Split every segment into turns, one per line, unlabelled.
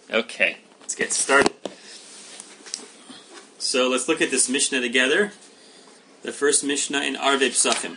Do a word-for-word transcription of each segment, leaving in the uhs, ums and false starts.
Okay, let's get started. So let's look at this Mishnah together. The first Mishnah in Arvei Psachim.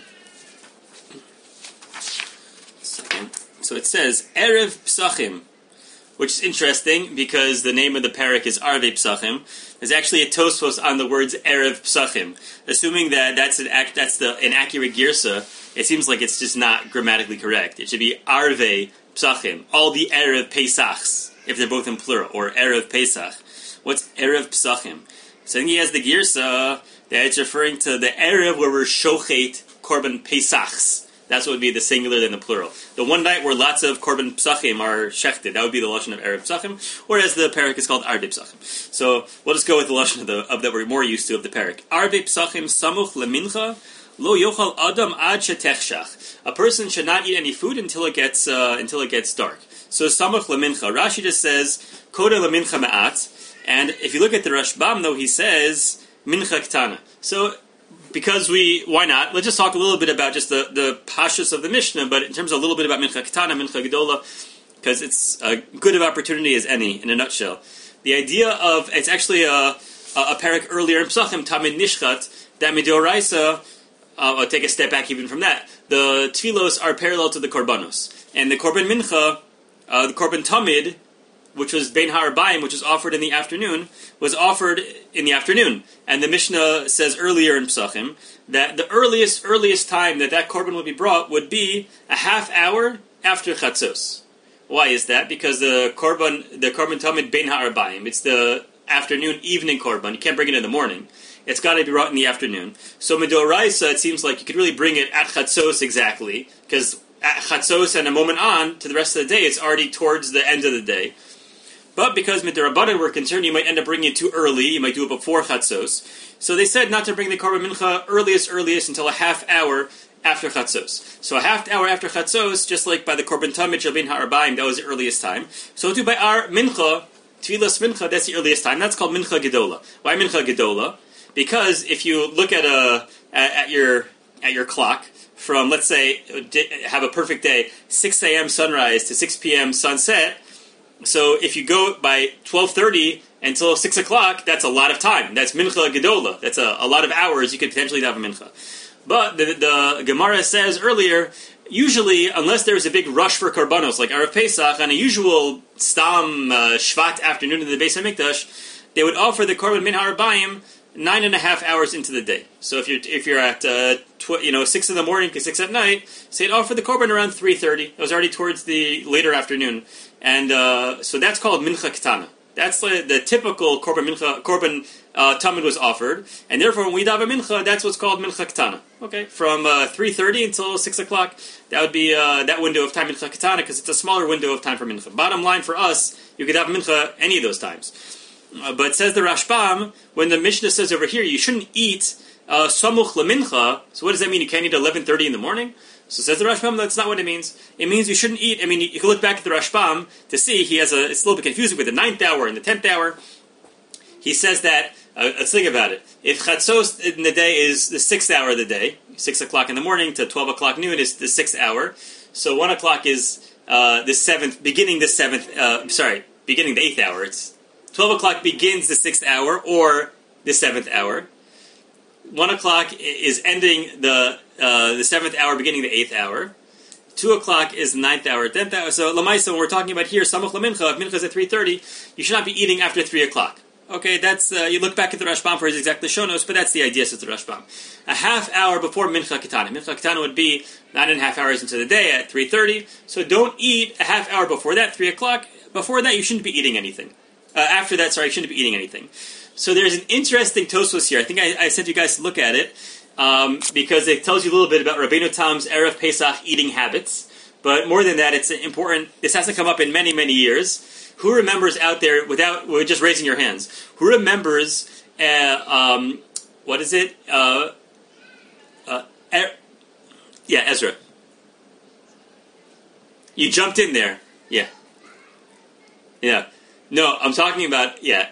Second. So it says Erev Psachim, which is interesting because the name of the parak is Arvei Psachim. There's actually a Tosfos on the words Erev Psachim. Assuming that that's an act, that's the an accurate girsa, it seems like it's just not grammatically correct. It should be Arvei Psachim, all the Erev Pesachs, if they're both in plural, or Erev Pesach. What's Erev Psachim? So I think he has the girsa that it's referring to the Erev where we're Shochet Korban Pesachs. That's what would be the singular than the plural. The one night where lots of Korban Psachim are shechted, that would be the Lashon of Erev Psachim, whereas the parak is called Arvei Psachim. So we'll just go with the Lashon of, the, of that we're more used to of the parak. Arvei Psachim samuch lemincha lo yochal adam ad shetechshach. A person should not eat any food until it gets uh, until it gets dark. So samuch lemincha. Rashi just says koda lemincha ma'at. And if you look at the Rashbam, though, he says mincha ktana. So, because we, why not? Let's just talk a little bit about just the, the pashas of the Mishnah, but in terms of a little bit about mincha ktana, mincha gedola, because it's a good of opportunity as any, in a nutshell. The idea of, it's actually a, a, a parak earlier in Psachim, tamid nishchat, that midoraisa, uh, I'll take a step back even from that. The tfilos are parallel to the korbanos. And the korban mincha, uh, the korban tamid, which was Bein HaArbaim, which was offered in the afternoon, was offered in the afternoon. And the Mishnah says earlier in Psachim that the earliest, earliest time that that korban would be brought would be a half hour after Chatzos. Why is that? Because the korban, the korban tamid Bein HaArbaim, it's the afternoon, evening korban. You can't bring it in the morning. It's got to be brought in the afternoon. So Midoraisa, it seems like you could really bring it at Chatzos exactly, because at Chatzos and a moment on to the rest of the day, it's already towards the end of the day. But because Midrabanan were concerned, you might end up bringing it too early. You might do it before Chatzos. So they said not to bring the Korban Mincha earliest, earliest until a half hour after Chatzos. So a half hour after Chatzos, just like by the Korban Tamid Shel Bein HaArbaim, that was the earliest time. So too by our Mincha, Tfilas Mincha, that's the earliest time. That's called Mincha Gedola. Why Mincha Gedola? Because if you look at a at your at your clock, from, let's say, have a perfect day, six a.m. sunrise to six p.m. sunset. So if you go by twelve thirty until six o'clock, that's a lot of time. That's mincha gedola. That's a, a lot of hours you could potentially have a mincha. But the, the Gemara says earlier, usually, unless there's a big rush for korbanos, like Erev Pesach, on a usual stam uh, shvat afternoon in the Beis HaMikdash, they would offer the korban min ha'arbaim nine and a half hours into the day. So if you're if you're at uh, tw- you know six in the morning to six at night, say so offer the korban around three thirty. It was already towards the later afternoon. And uh, so that's called mincha ktana. That's the, the typical korban mincha, korban uh, tamid was offered, and therefore when we daven mincha, that's what's called mincha ktana. Okay, from uh, three thirty until six o'clock, that would be uh, that window of time mincha ktana, because it's a smaller window of time for mincha. Bottom line for us, you could have mincha any of those times. Uh, but says the Rashbam, when the Mishnah says over here, you shouldn't eat uh, samuch lemincha. So what does that mean? You can't eat eleven thirty in the morning? So says the Rashbam, that's not what it means. It means you shouldn't eat. I mean, you can look back at the Rashbam to see he has a. It's a little bit confusing with the ninth hour and the tenth hour. He says that. Uh, let's think about it. If Chatzos in the day is the sixth hour of the day, six o'clock in the morning to twelve o'clock noon is the sixth hour. So one o'clock is uh, the seventh, beginning the seventh. Uh, sorry, beginning the eighth hour. It's twelve o'clock begins the sixth hour or the seventh hour. One o'clock is ending the uh, the seventh hour, beginning the eighth hour. Two o'clock is the ninth hour, tenth hour. So Lamaisa, when we're talking about here, Samuch Lamincha, if Mincha is at three thirty, you should not be eating after three o'clock. Okay, that's uh, you look back at the Rashbam for his exact Lashonos, but that's the idea, says the Rashbam. A half hour before Mincha Ketana. Mincha Ketana would be nine and a half hours into the day at three thirty. So don't eat a half hour before that, three o'clock. Before that, you shouldn't be eating anything. Uh, after that, sorry, you shouldn't be eating anything. So there's an interesting Tosfos here. I think I, I sent you guys to look at it um, because it tells you a little bit about Rabbeinu Tam's Erev Pesach eating habits. But more than that, it's important. This hasn't come up in many, many years. Who remembers out there, without with just raising your hands, who remembers, uh, um, what is it? Uh, uh, er, yeah, Ezra. You jumped in there. Yeah. Yeah. No, I'm talking about, yeah.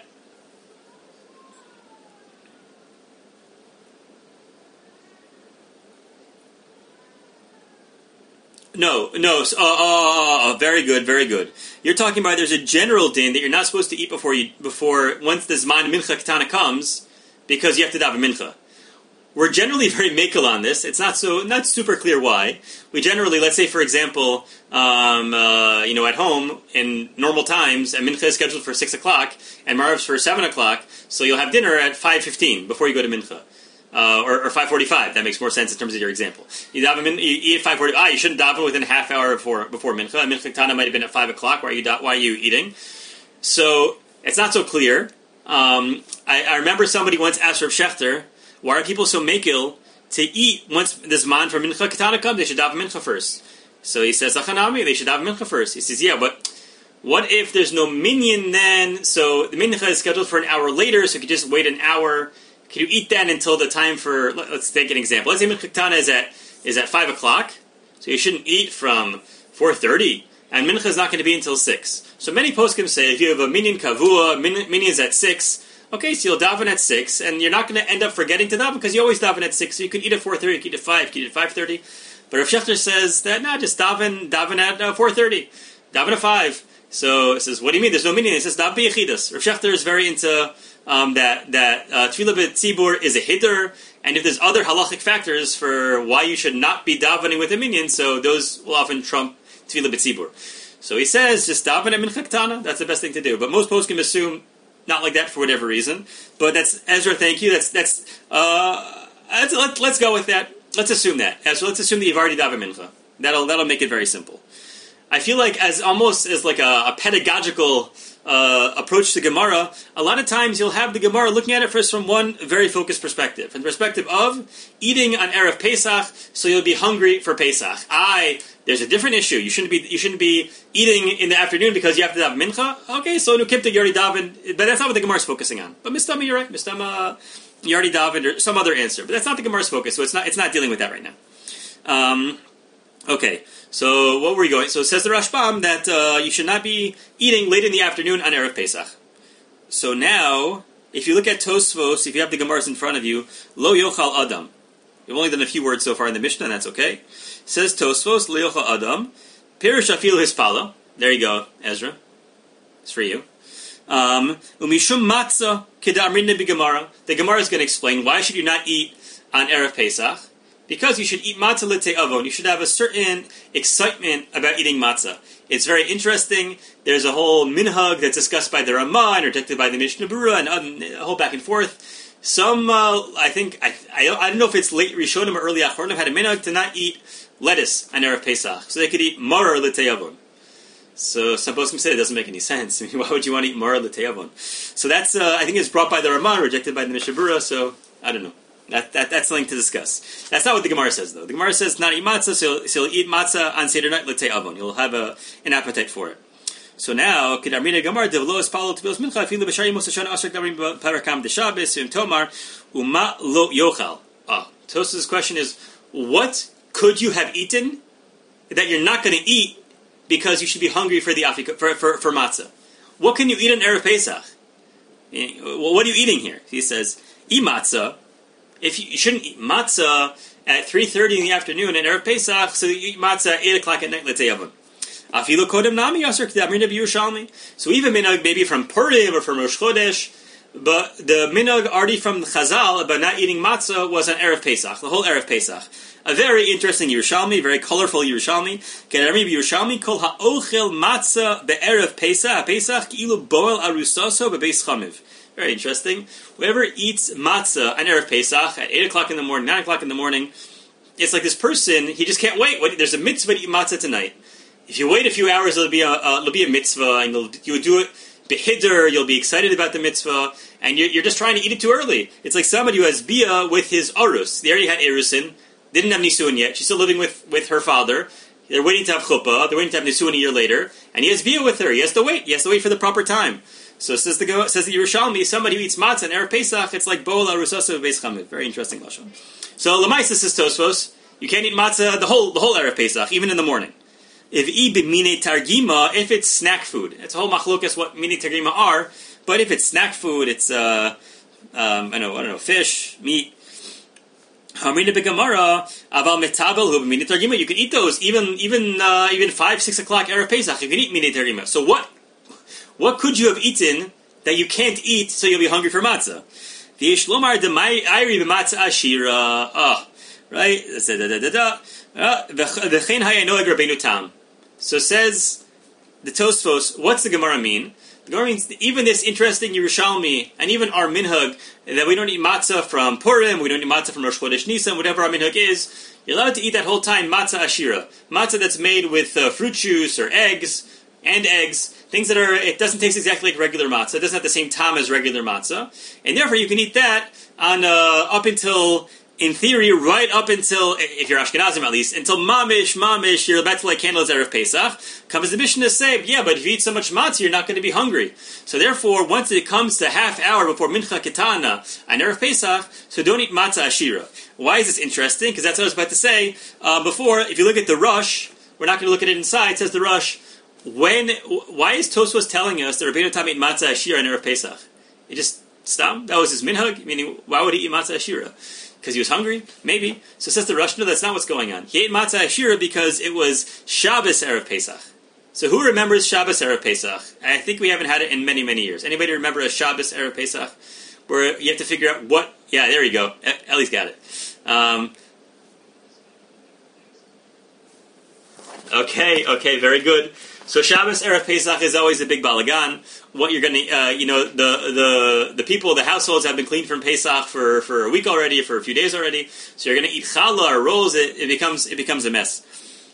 no, no. So, oh, oh, oh, very good, very good. You're talking about there's a general din that you're not supposed to eat before you before once the Zman Mincha Ketana comes because you have to daven Mincha. We're generally very makel on this. It's not so not super clear why. We generally, let's say, for example, um, uh, you know, at home in normal times, and Mincha is scheduled for six o'clock, and Marv's for seven o'clock, so you'll have dinner at five fifteen before you go to Mincha. Uh, or, or five forty-five. That makes more sense in terms of your example. You daven, you eat at five forty. Ah, you shouldn't daven within a half hour before before mincha. Mincha Ketana might have been at five o'clock. Why are you why are you eating? So it's not so clear. Um, I, I remember somebody once asked Rav Shechter, "Why are people so makil to eat once this man for Mincha Ketana comes? They should daven mincha first." So he says, "Achanami, they should daven mincha first." He says, "Yeah, but what if there's no minyan then? So the mincha is scheduled for an hour later, so you could just wait an hour." Can you eat that until the time for? Let's take an example. Let's say Mincha Ketana is at is at five o'clock, so you shouldn't eat from four thirty, and Mincha is not going to be until six. So many poskim say if you have a minyan kavua, min, minyan is at six. Okay, so you'll daven at six, and you're not going to end up forgetting to daven because you always daven at six. So you can eat at four thirty, you can eat at five, you can eat at five thirty. But Rav Shechter says that no, just daven daven at uh, four thirty, daven at five. So it says, what do you mean? There's no minyan. It says daven b'yechidus. Rav Shechter is very into. Um, that that uh, tefillah b'tzibur is a hider, and if there's other halachic factors for why you should not be davening with a minyan, so those will often trump tefillah b'tzibur. So he says, just daven at Mincha Ketana, that's the best thing to do. But most poskim assume not like that for whatever reason. But that's Ezra. Thank you. That's that's. Uh, let's, let, let's go with that. Let's assume that. So let's assume that you've already daven mincha. That'll that'll make it very simple. I feel like as almost as like a, a pedagogical. Uh, approach to Gemara, a lot of times you'll have the Gemara looking at it first from one very focused perspective. From the perspective of eating on Erev Pesach, so you'll be hungry for Pesach. I, there's a different issue. You shouldn't be you shouldn't be eating in the afternoon because you have to have mincha. Okay, so Nukipta, you already daven, but that's not what the Gemara is focusing on. But Mistama, you're right. Mistama, you already davened, or some other answer. But that's not the Gemara's focus, so it's not it's not dealing with that right now. Um, okay. So what were we going? So it says the Rashbam that uh, you should not be eating late in the afternoon on Erev Pesach. So now, if you look at Tosfos, if you have the Gemaras in front of you, Lo Yochal Adam. We've only done a few words so far in the Mishnah, and that's okay. It says Tosfos, Lo Yochal Adam, Pirish Afil Hispala. There you go, Ezra. It's for you. Um, Umishum Matzah Kedamrinne B'Gemara. The Gemara is going to explain why should you not eat on Erev Pesach. Because you should eat matzah l'tei avon. You should have a certain excitement about eating matzah. It's very interesting. There's a whole minhag that's discussed by the Ramah and rejected by the Mishnah Berurah and a whole back and forth. Some, uh, I think, I, I, I don't know if it's late Rishonim or early Achronim had a minhag to not eat lettuce on Erev Pesach. So they could eat marar l'tei avon. So some poskim say it doesn't make any sense. I mean, why would you want to eat marar l'tei avon? So that's, uh, I think it's brought by the Ramah, rejected by the Mishnah Berurah, so I don't know. That, that that's something to discuss. That's not what the Gemara says, though. The Gemara says not eat matzah, so he'll, so he'll eat matzah on Seder night, let's say avon. He'll have a, an appetite for it. So now, Kedarmina Gemara devlo espalo tefillos mincha afilu b'shari mosashon asher darim parakam deshabes v'im tomar uma lo yochal. Ah, Tosafos' question is, what could you have eaten that you're not going to eat because you should be hungry for the afik, for, for for matzah? What can you eat on Erev Pesach? What are you eating here? He says, eat matzah. If you, you shouldn't eat matzah at three thirty in the afternoon at Erev Pesach, so you eat matzah at eight o'clock at night, let's say avon. Afilu kodem nami yasser k'damrina b'Yerushalmi. So even minhag maybe from Purim or from Rosh Chodesh, but the minhag already from Chazal about not eating matzah was on Erev Pesach, the whole Erev Pesach. A very interesting Yerushalmi, very colorful Yerushalmi. K'damrina b'Yerushalmi kol ha'ochel matzah be'erev Pesach Pesach ki'ilu boel arusaso bebeis chamiv. Very interesting. Whoever eats matzah on Erev Pesach at eight o'clock in the morning, nine o'clock in the morning, it's like this person, he just can't wait. What, there's a mitzvah to eat matzah tonight. If you wait a few hours, it'll be a, uh, it'll be a mitzvah, and you'll, you'll do it behidr, you'll be excited about the mitzvah, and you're, you're just trying to eat it too early. It's like somebody who has bia with his arus. They already had erusin, didn't have nisuin yet, she's still living with, with her father, they're waiting to have chuppah, they're waiting to have nisuin a year later, and he has bia with her, he has to wait, he has to wait for the proper time. So says the says the Yerushalmi, somebody who eats matzah and Erev Pesach, it's like bol arusaso beis chamiv. Very interesting lashon. So Lamaisa says Tosfos, you can't eat matzah the whole the whole Erev Pesach, even in the morning. If i b'mine targima, if it's snack food, it's a whole machlokas what mine targima are. But if it's snack food, it's uh, um, I know I don't know fish, meat. Hamrina begamara aval metabel hu b'minei targima. You can eat those even even uh, even five six o'clock erev Pesach. You can eat minei targima. So what what could you have eaten that you can't eat so you'll be hungry for matzah? V'yesh lomar demai ayri b'matzah ashira. Ah, right. V'chein hayanoeg Rabbeinu Tam. So says the Tosfos. What's the Gemara mean? The Gemara means even this interesting Yerushalmi, and even our minhag, that we don't eat matzah from Purim, we don't eat matzah from Rosh Chodesh Nisan, whatever our minhag is, you're allowed to eat that whole time matzah ashira. Matzah that's made with uh, fruit juice or eggs, and eggs, things that are, it doesn't taste exactly like regular matzah, it doesn't have the same time as regular matzah, and therefore you can eat that on uh, up until, in theory, right up until, if you're Ashkenazim at least, until mamish, mamish, you're about to light candles Erev Pesach. Comes the Mishnah say, yeah, but if you eat so much matzah, you're not going to be hungry. So therefore, once it comes to half hour before Mincha Ketana on Erev Pesach, so don't eat matzah ashira. Why is this interesting? Because that's what I was about to say uh, before. If you look at the Rush, we're not going to look at it inside, says the Rush, when, why is Tosfos telling us that Rabbeinu Tam ate matzah ashira on Erev Pesach? It just, stam? That was his minhag? Meaning, why would he eat matzah ashira? Because he was hungry? Maybe. So says the Rush, no, that's not what's going on. He ate matzah ashira because it was Shabbos Erev Pesach. So who remembers Shabbos Erev Pesach? I think we haven't had it in many, many years. Anybody remember a Shabbos Erev Pesach? Where you have to figure out what... Yeah, there you go. Ellie's got it. Um, okay, okay, very good. So Shabbos Erev Pesach is always a big balagan. What you're going to, uh, you know, the the the people, the households have been cleaned from Pesach for, for a week already, for a few days already. So you're going to eat challah or rolls. It, it becomes it becomes a mess.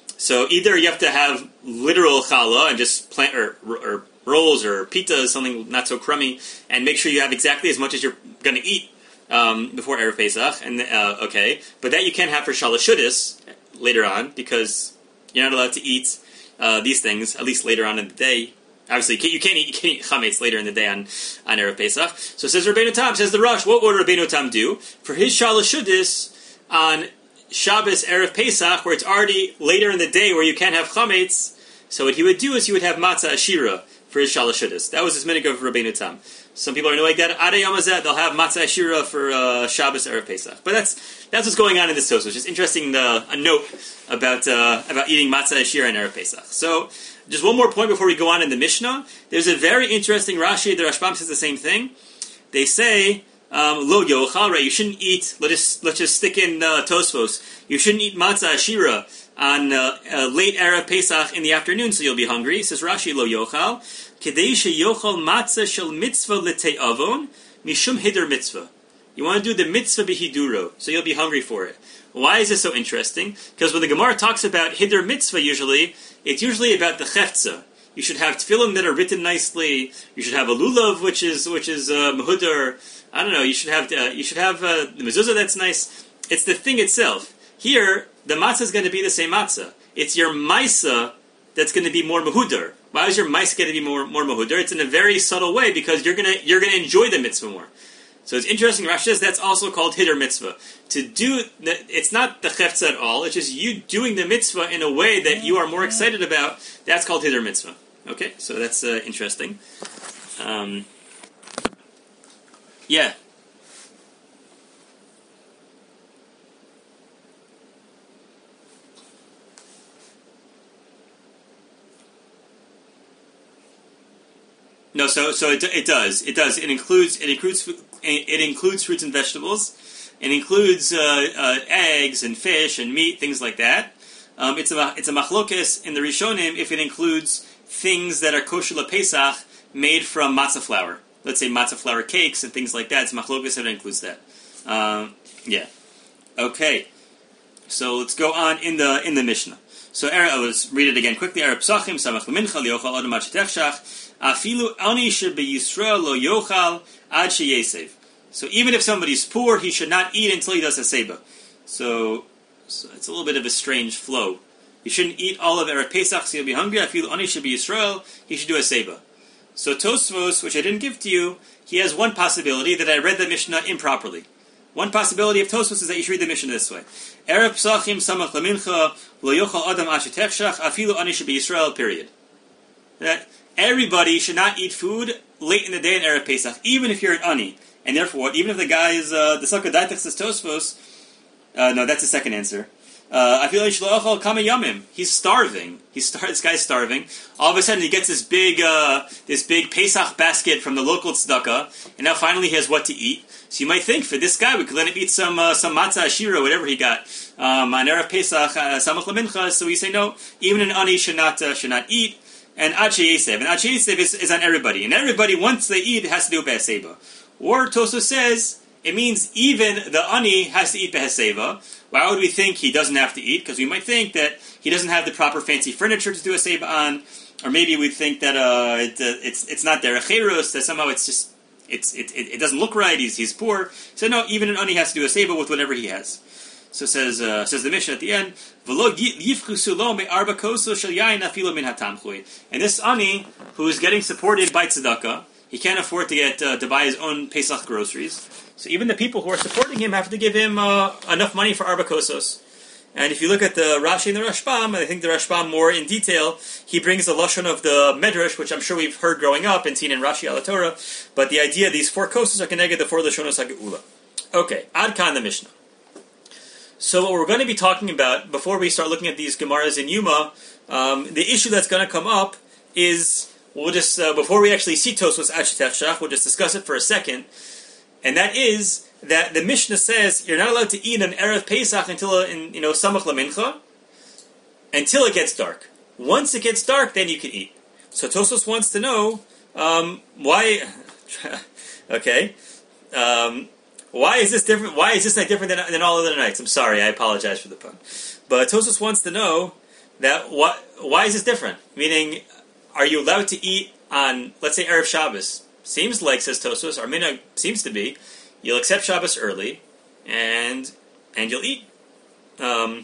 So either you have to have literal challah and just plant or, or rolls or pita, something not so crummy, and make sure you have exactly as much as you're going to eat um, before Erev Pesach. And uh, okay, but that you can't have for Shalashudis later on because you're not allowed to eat uh, these things at least later on in the day. Obviously, you can't, you can't eat, you can't eat chametz later in the day on, on Erev Pesach. So says Rabbeinu Tam, says the Rush, what would Rabbeinu Tam do? For his Shalashudis on Shabbos Erev Pesach, where it's already later in the day where you can't have chametz, so what he would do is he would have matzah ashira for his Shalashudis. That was his minhag of Rabbeinu Tam. Some people are like that. Adei Yom Hazeh, they'll have matzah ashira for uh, Shabbos Erev Pesach. But that's that's what's going on in this Tosfos. It's just interesting, uh, a note about uh, about eating matzah ashira in Erev Pesach. So, just one more point before we go on in the Mishnah. There's a very interesting Rashi. The Rashbam says the same thing. They say, um, lo yochal, right? You shouldn't eat. Let's just let's just stick in uh, Tosfos. You shouldn't eat matzah ashira on uh, uh, late Erev Pesach in the afternoon, so you'll be hungry. Says Rashi, lo yochal, kedei sheyochal matzah shel mitzvah l'te'avon mishum hider mitzvah. You want to do the mitzvah b'hiduro, so you'll be hungry for it. Why is this so interesting? Because when the Gemara talks about hider mitzvah, usually it's usually about the chefza. You should have tefillin that are written nicely. You should have a lulav, which is which is uh, mehudar. I don't know. You should have uh, you should have uh, the mezuzah that's nice. It's the thing itself. Here, the matzah is going to be the same matzah. It's your maisa that's going to be more mehudar. Why is your maisa going to be more more mehudar? It's in a very subtle way because you're gonna you're gonna enjoy the mitzvah more. So it's interesting. Rashi says that's also called hider mitzvah. To do it's not the chefza at all. It's just you doing the mitzvah in a way that you are more excited about. That's called hider mitzvah. Okay, so that's uh, interesting. Um, yeah. No, so so it it does it does it includes it includes it includes fruits and vegetables. It includes uh, uh, eggs and fish and meat, things like that. Um, it's a it's a machlokes in the Rishonim if it includes things that are kosher lePesach made from matzah flour. Let's say matzah flour cakes and things like that. It's machlokes if it includes that. Um, yeah. Okay. So let's go on in the in the Mishnah. So let's read it again quickly. Erev Pesachim samach lemincha liochal adam ad shetechshach afilu ani shebiyisrael lo yochal ad sheyesev. So even if somebody's poor, he should not eat until he does a seba. So, so it's a little bit of a strange flow. You shouldn't eat all of Erev Pesach, so you'll be hungry. Afilu ani shebiyisrael, he should do a seba. So Tosfos, which I didn't give to you, he has one possibility that I read the Mishnah improperly. One possibility of Tosfos is that you should read the Mishnah this way. Erev Pesachim samach lemincha lo yochal adam ad shetechshach afilu ani shebiyisrael, period. That everybody should not eat food late in the day in Erev Pesach, even if you're an ani. And therefore, even if the guy is, uh, the Sukkah Daitach says Tosfos, Uh, no, that's the second answer. Uh, I feel like shloachal kama yamim. He's starving. He's star- This guy's starving. All of a sudden, he gets this big, uh, this big Pesach basket from the local tzedakah, and now finally he has what to eat. So you might think, for this guy, we could let him eat some uh, some matzah ashira, whatever he got um, on erev Pesach, samach lamincha. So we say no. Even an ani should not uh, should not eat. And ad sheyesev, and ad sheyesev is, is on everybody, and everybody once they eat has to do beheseva. Or Toso says it means even the ani has to eat beheseva. Why would we think he doesn't have to eat? Because we might think that he doesn't have the proper fancy furniture to do a seba on, or maybe we think that uh, it, uh, it's it's not derech cherus, that somehow it's just it's it, it, it doesn't look right. He's he's poor. So no, even an ani has to do a seba with whatever he has. So says uh, says the Mishnah at the end. And this ani who is getting supported by tzedakah, he can't afford to get uh, to buy his own Pesach groceries. So even the people who are supporting him have to give him uh, enough money for arba kosos. And if you look at the Rashi and the Rashbam, I think the Rashbam more in detail, he brings the lashon of the Medrash, which I'm sure we've heard growing up and seen in Rashi al Torah. But the idea, these four kosos are connected the four lashonos hageula. Okay, ad kan the Mishnah. So what we're going to be talking about before we start looking at these Gemaras in Yuma, um, the issue that's going to come up is we'll just uh, before we actually see Tosfos Achetech, we'll just discuss it for a second. And that is that the Mishnah says you're not allowed to eat an erev Pesach until uh, in, you know samach lamincha, until it gets dark. Once it gets dark, then you can eat. So Tosfos wants to know um, why. okay, um, why is this different? Why is this night different than, than all other nights? I'm sorry, I apologize for the pun. But Tosfos wants to know that what why is this different? Meaning, are you allowed to eat on, let's say, erev Shabbos? Seems like, says Tosfos, our minhag seems to be, you'll accept Shabbos early, and and you'll eat. Um,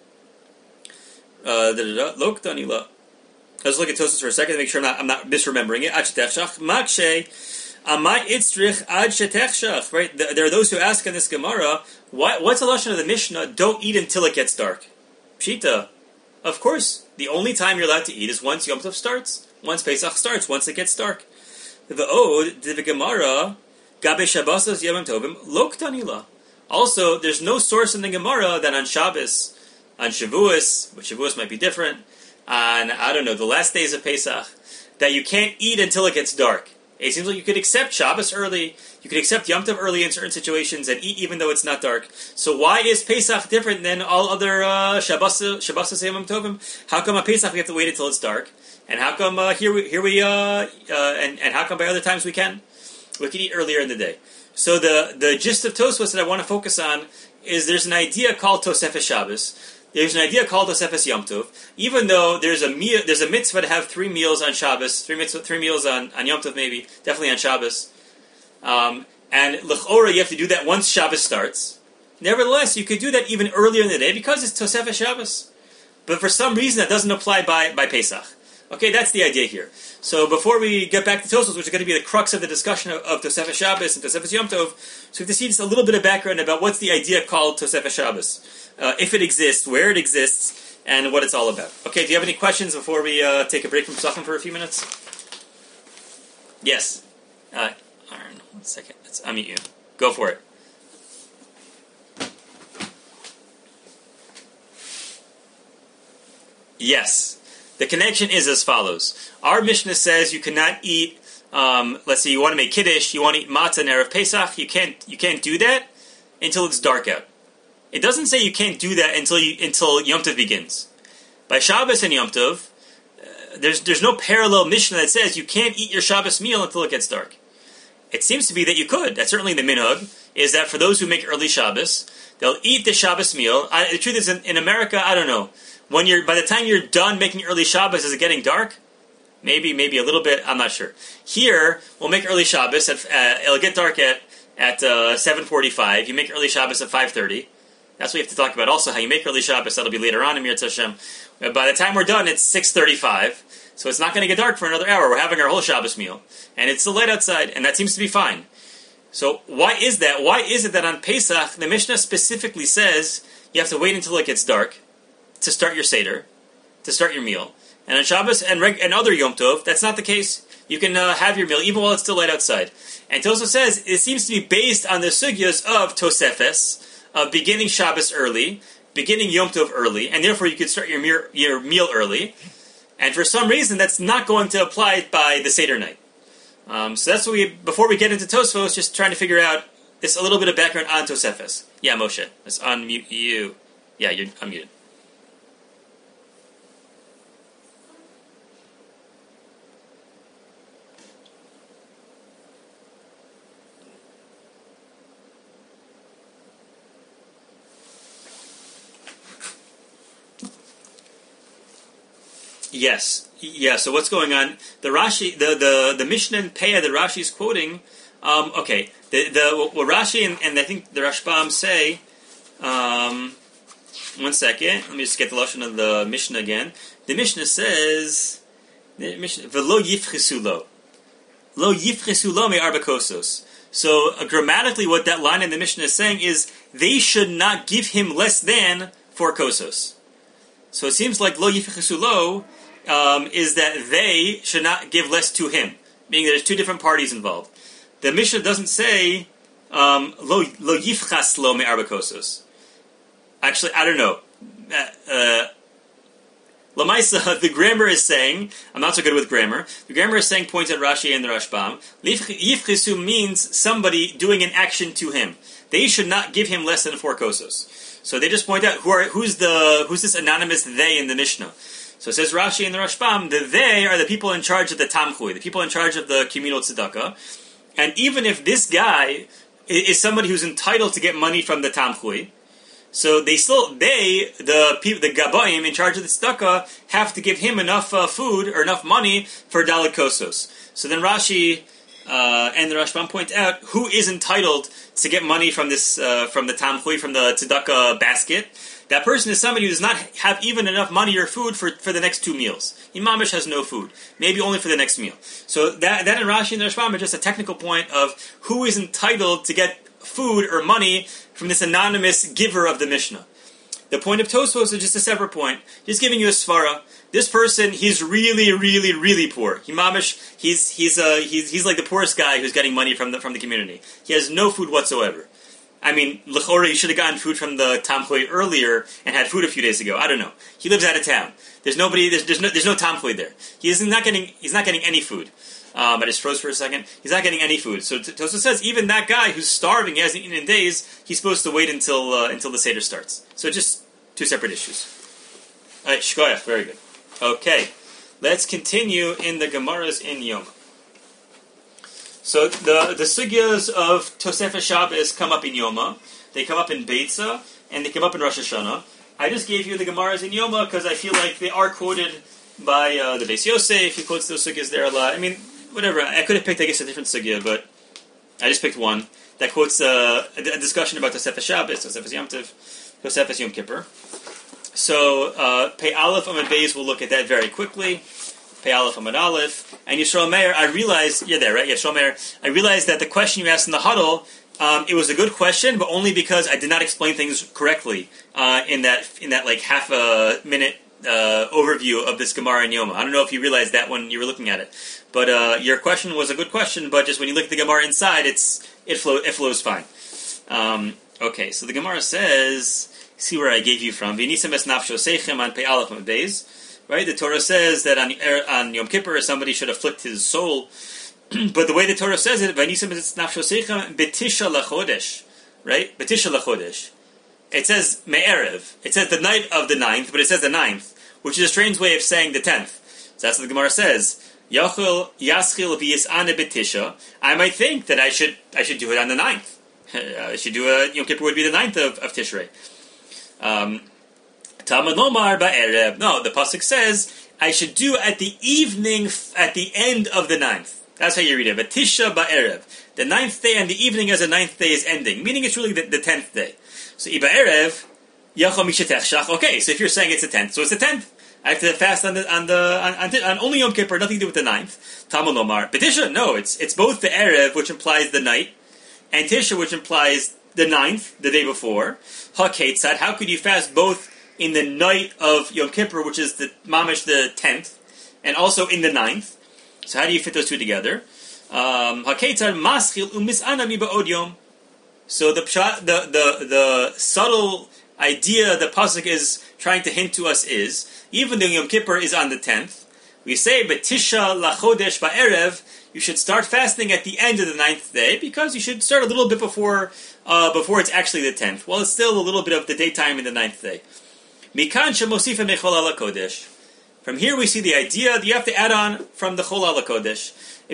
uh, Lok Danila. Let's look at Tosfos for a second to make sure I'm not, I'm not misremembering it. Ad shetechshach makshe amai itzrich ad shetechshach. Right? There are those who ask in this Gemara, why, what's the lashon of the Mishnah? Don't eat until it gets dark. Pshita. Of course, the only time you're allowed to eat is once Yom Tov starts, once Pesach starts, once it gets dark. The Od, the Gemara, Gabe Shabbos Yom Tovim, Lok Tanila. Also, there's no source in the Gemara that on Shabbos, on Shavuos, which Shavuos might be different, on, I don't know, the last days of Pesach, that you can't eat until it gets dark. It seems like you could accept Shabbos early, you could accept Yom Tov early in certain situations, and eat even though it's not dark. So why is Pesach different than all other uh, Shabbos, Shabbos Yom Tovim? How come on Pesach we have to wait until it's dark? And how come uh, here we here we uh, uh, and and how come by other times we can we can eat earlier in the day? So the the gist of Tosfos that I want to focus on is there's an idea called Tosefes Shabbos. There's an idea called Tosefes Yom Tov. Even though there's a meal, there's a mitzvah to have three meals on Shabbos, three mitzvah, three meals on, on Yom Tov, maybe definitely on Shabbos. Um, and l'chora you have to do that once Shabbos starts. Nevertheless, you could do that even earlier in the day because it's Tosefes Shabbos. But for some reason that doesn't apply by by Pesach. Okay, that's the idea here. So before we get back to Tosfos, which is going to be the crux of the discussion of, of Tosefes Shabbos and Tosefes Yom Tov, so we have to see just a little bit of background about what's the idea called Tosefes Shabbos, uh, if it exists, where it exists, and what it's all about. Okay, do you have any questions before we uh, take a break from Pesachim for a few minutes? Yes. Uh, Aaron, one second. Let's unmute you. Go for it. Yes. The connection is as follows. Our Mishnah says you cannot eat, um, let's say you want to make Kiddush, you want to eat matzah and erev Pesach, you can't you can't do that until it's dark out. It doesn't say you can't do that until you, until Yom Tov begins. By Shabbos and Yom Tov, uh, there's there's no parallel Mishnah that says you can't eat your Shabbos meal until it gets dark. It seems to be that you could. That's certainly the minhag, is that for those who make early Shabbos, they'll eat the Shabbos meal. I, the truth is, in, in America, I don't know. When you're, by the time you're done making early Shabbos, is it getting dark? Maybe, maybe a little bit. I'm not sure. Here, we'll make early Shabbos. At, uh, it'll get dark at at uh, seven forty-five. You make early Shabbos at five thirty. That's what we have to talk about. Also, how you make early Shabbos. That'll be later on in Mir Hashem. By the time we're done, it's six thirty-five. So it's not going to get dark for another hour. We're having our whole Shabbos meal, and it's still light outside, and that seems to be fine. So why is that? Why is it that on Pesach the Mishnah specifically says you have to wait until it gets dark to start your Seder, to start your meal? And on Shabbos and, reg- and other Yom Tov, that's not the case. You can uh, have your meal even while it's still light outside. And Tosfos says it seems to be based on the sugyas of Tosefes, of beginning Shabbos early, beginning Yom Tov early, and therefore you could start your, meal, your meal early. And for some reason, that's not going to apply by the Seder night. Um, so that's what we, before we get into Tosfos, just trying to figure out this a little bit of background on Tosefes. Yeah, Moshe, let's unmute you. Yeah, you're unmuted. Yes, yeah. So what's going on? The Rashi, the the, the Mishnah and Peah that Rashi is quoting. Um, okay, the the what Rashi and, and I think the Rashbam say. Um, one second, let me just get the lashon of the Mishnah again. The Mishnah says, the Mishnah, "V'lo yifchesu lo, lo yifchesu lo me arba kosos." So uh, grammatically, what that line in the Mishnah is saying is they should not give him less than four kosos. So it seems like lo yifchesu lo. Um, is that they should not give less to him, meaning there's two different parties involved. The Mishnah doesn't say um, lo lo yifchas lo me arba kosos. Actually, I don't know. Uh, Lamaisa, the grammar is saying, I'm not so good with grammar. The grammar is saying, points at Rashi and the Rashbam. Yifchisu means somebody doing an action to him. They should not give him less than four kosos. So they just point out who are who's the who's this anonymous they in the Mishnah. So it says Rashi and the Rashbam, the they are the people in charge of the tamchui, the people in charge of the communal tzedakah. And even if this guy is somebody who's entitled to get money from the tamchui, so they still, they, the people, the gabayim in charge of the tzedakah, have to give him enough uh, food or enough money for dalet kosos. So then Rashi uh, and the Rashbam point out who is entitled to get money from this, uh, from the tamchui, from the tzedakah basket. That person is somebody who does not have even enough money or food for, for the next two meals. Imamish has no food, maybe only for the next meal. So that that in Rashi and the Rashbam are just a technical point of who is entitled to get food or money from this anonymous giver of the Mishnah. The point of Tosfos is just a separate point. He's giving you a svara. This person, he's really, really, really poor. Imamish, he's he's uh he's he's like the poorest guy who's getting money from the from the community. He has no food whatsoever. I mean, l'chora, he should have gotten food from the tamchui earlier and had food a few days ago. I don't know. He lives out of town. There's nobody. There's, there's no. There's no tamchui there. He is not getting. He's not getting any food. Um, I just froze for a second. He's not getting any food. So Tosfos says even that guy who's starving, he hasn't eaten in days. He's supposed to wait until uh, until the seder starts. So just two separate issues. All right, shkoyach, very good. Okay, let's continue in the Gemaras in Yoma. So the the sugyas of Tosefes Shabbos come up in Yoma, they come up in Beitza, and they come up in Rosh Hashanah. I just gave you the Gemaras in Yoma because I feel like they are quoted by uh, the Beis Yosef. He quotes those sugyas there a lot. I mean, whatever. I could have picked, I guess, a different sugya, but I just picked one that quotes uh, a, a discussion about Tosefes Shabbos, Tosefes Yom Tov, Tosefes Yom Kippur. So uh, Pei Aleph Amud Beis will look at that very quickly. Pei Aleph Amud Aleph, and Yisrael Meir, I realized, you're there, right? Yisrael Meir, I realized that the question you asked in the huddle, um, it was a good question, but only because I did not explain things correctly uh, in that, in that like half a minute uh, overview of this Gemara in Yoma. I don't know if you realized that when you were looking at it, but uh, your question was a good question, but just when you look at the Gemara inside, it's it, flow, it flows fine. Um, okay, so the Gemara says, see where I gave you from, V'nisem es nafsho seichem on Pei Aleph Amud Beis. Right, the Torah says that on, on Yom Kippur somebody should afflict his soul, but the way the Torah says it, "Vaynisem es nafsho seichem betisha lachodesh," right? Betisha lachodesh. It says me'erev. It says the night of the ninth, but it says the ninth, which is a strange way of saying the tenth. So that's what the Gemara says. Yachol yaschil v'yisane betisha. I might think that I should I should do it on the ninth. I should do a Yom Kippur would be the ninth of, of Tishrei. Um, Talmud Lomar ba'erev. No, the pasuk says I should do at the evening, at the end of the ninth. That's how you read it. Batisha ba'erev. The ninth day and the evening as the ninth day is ending, meaning it's really the, the tenth day. So iba'erev yachom mishetech shach. Okay, so if you're saying it's the tenth, so it's the tenth. I have to fast on the on the on, on, on only Yom Kippur, nothing to do with the ninth. Talmud Lomar. Batisha, no, it's it's both the erev, which implies the night, and Tisha, which implies the ninth, the day before. HaKetzad. How could you fast both in the night of Yom Kippur, which is the mamish the tenth, and also in the ninth? So how do you fit those two together? HaKetzad maschil umis'ana mi ba'od yom. So the pshat, the the the subtle idea the pasuk is trying to hint to us is, even though Yom Kippur is on the tenth, we say B'tisha lachodesh ba'erev, you should start fasting at the end of the ninth day, because you should start a little bit before uh, before it's actually the tenth. Well, it's still a little bit of the daytime in the ninth day. Mikan shemosifa mechol ala kodesh. From here we see the idea that you have to add on from the chol ala kodesh.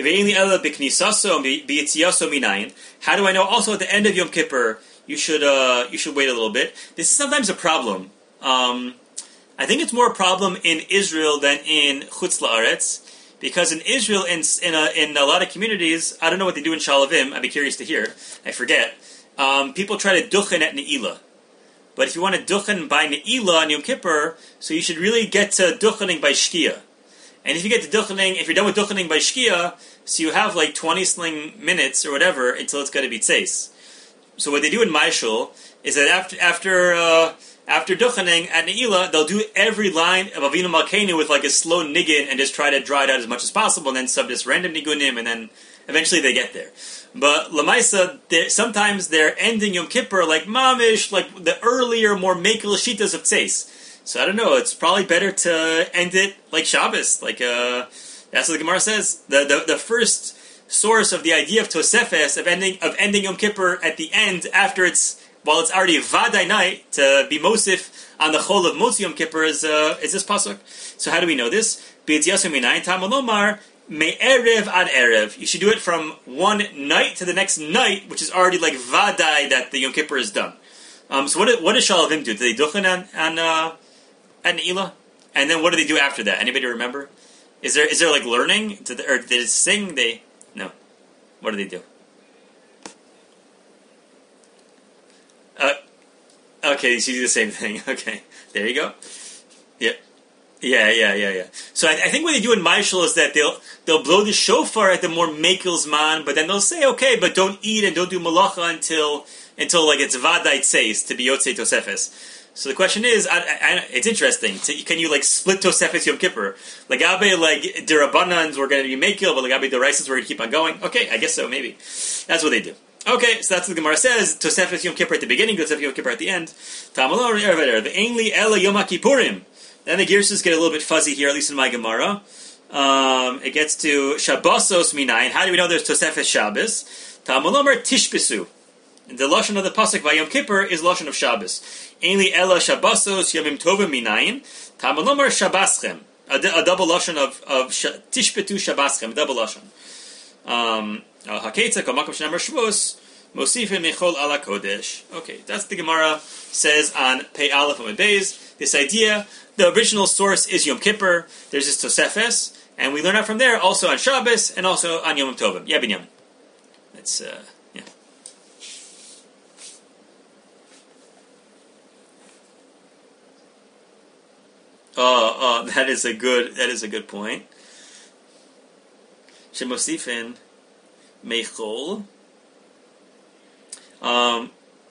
How do I know also at the end of Yom Kippur you should uh, you should wait a little bit? This is sometimes a problem. Um, I think it's more a problem in Israel than in Chutz La'aretz, because in Israel, in in a, in a lot of communities, I don't know what they do in Shalavim. I'd be curious to hear. I forget. Um, people try to duchen at Ne'ilah. But if you want to duchen by Ne'ilah on Yom Kippur, so you should really get to duchening by Shkia. And if you get to duchening, if you're done with duchening by Shkia, so you have like twenty sling minutes or whatever until it's got to be tzeis. So what they do in Maishul is that after after uh, after duchening at Ne'ilah, they'll do every line of Avinu Malkeinu with like a slow niggin and just try to draw it out as much as possible, and then sub this random nigunim, and then eventually they get there. But Lamaisa, they're, sometimes they're ending Yom Kippur like mamish, like the earlier, more makel shitas of tzeis. So I don't know. It's probably better to end it like Shabbos. Like uh, that's what the Gemara says. The, the the first source of the idea of Tosefes of ending of ending Yom Kippur at the end after it's while it's already Vaday night to be Mosif on the Chol of Motzi Yom Kippur is uh, is this pasuk. So how do we know this? B'Yitzias Minayin Tam Olomar Me'erev ad Erev. You should do it from one night to the next night, which is already like Vaday that the Yom Kippur is done. Um, so what do, what does Shalavim do? Do they duchen on on uh, at Ne'ilah? And then what do they do after that? Anybody remember? Is there is there like learning? Do they, or did they sing? They no. What do they do? Uh, okay, so you do the same thing. Okay, there you go. Yeah, yeah, yeah, yeah, yeah. So I, I think what they do in Maishal is that they'll they'll blow the shofar at the more Mekel Zman, but then they'll say, okay, but don't eat and don't do malacha until until like it's Vaday Tzeis to be Yotzei Tosefes. So the question is, I, I, it's interesting. Can you like split Tosefes Yom Kippur? Like Abe, like Derabanans were going to be Mekel, but like Abe Deraises were going to keep on going. Okay, I guess so. Maybe that's what they do. Okay, so that's what the Gemara says. Tosefes Yom Kippur at the beginning, Tosefes Yom Kippur at the end. Tamalor the Ainli Ela Yom Kippurim. Then the Girsus get a little bit fuzzy here, at least in my Gemara. Um, it gets to Shabbosos Minayin. How do we know there's Tosefes Shabbos? Tamalor Tishbisu. The lashon of the pasuk by Yom Kippur is lashon of Shabbos. Ainli Ela Shabbosos Yomim Tovim Minayin. Tamalor Shabbaschem. A, a double lashon of of Tishbetu Shabbaschem. A double lashon. Um. Haketza Kamakom Shnamar Shvos Mosifim Mechol Ala Kodesh. Okay, that's the Gemara says on Pei Aleph Amud Beis. This idea, the original source is Yom Kippur. There's this Tosefes, and we learn out from there also on Shabbos and also on Yom Tovim. Yeah, Binyamin. That's uh, yeah. Oh, oh, that is a good. That is a good point. Shemosifin. Mechol. Um,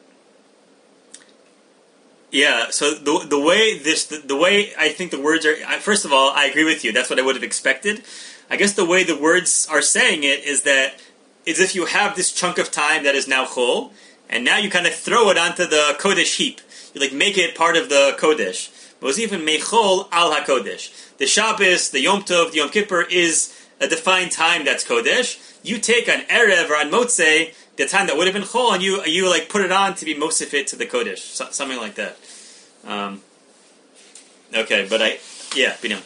yeah, so the the way this the, the way I think the words are. First of all, I agree with you. That's what I would have expected. I guess the way the words are saying it is that it's if you have this chunk of time that is now chol, and now you kind of throw it onto the kodesh heap. You like make it part of the kodesh. But even mechol al hakodesh. The Shabbos, the Yom Tov, the Yom Kippur is a defined time that's kodesh. You take on Erev or on Motzei, the time that would have been Chol, and you you like put it on to be Mosifit to the Kodesh, so, something like that. Um, okay, but I, yeah, Binam.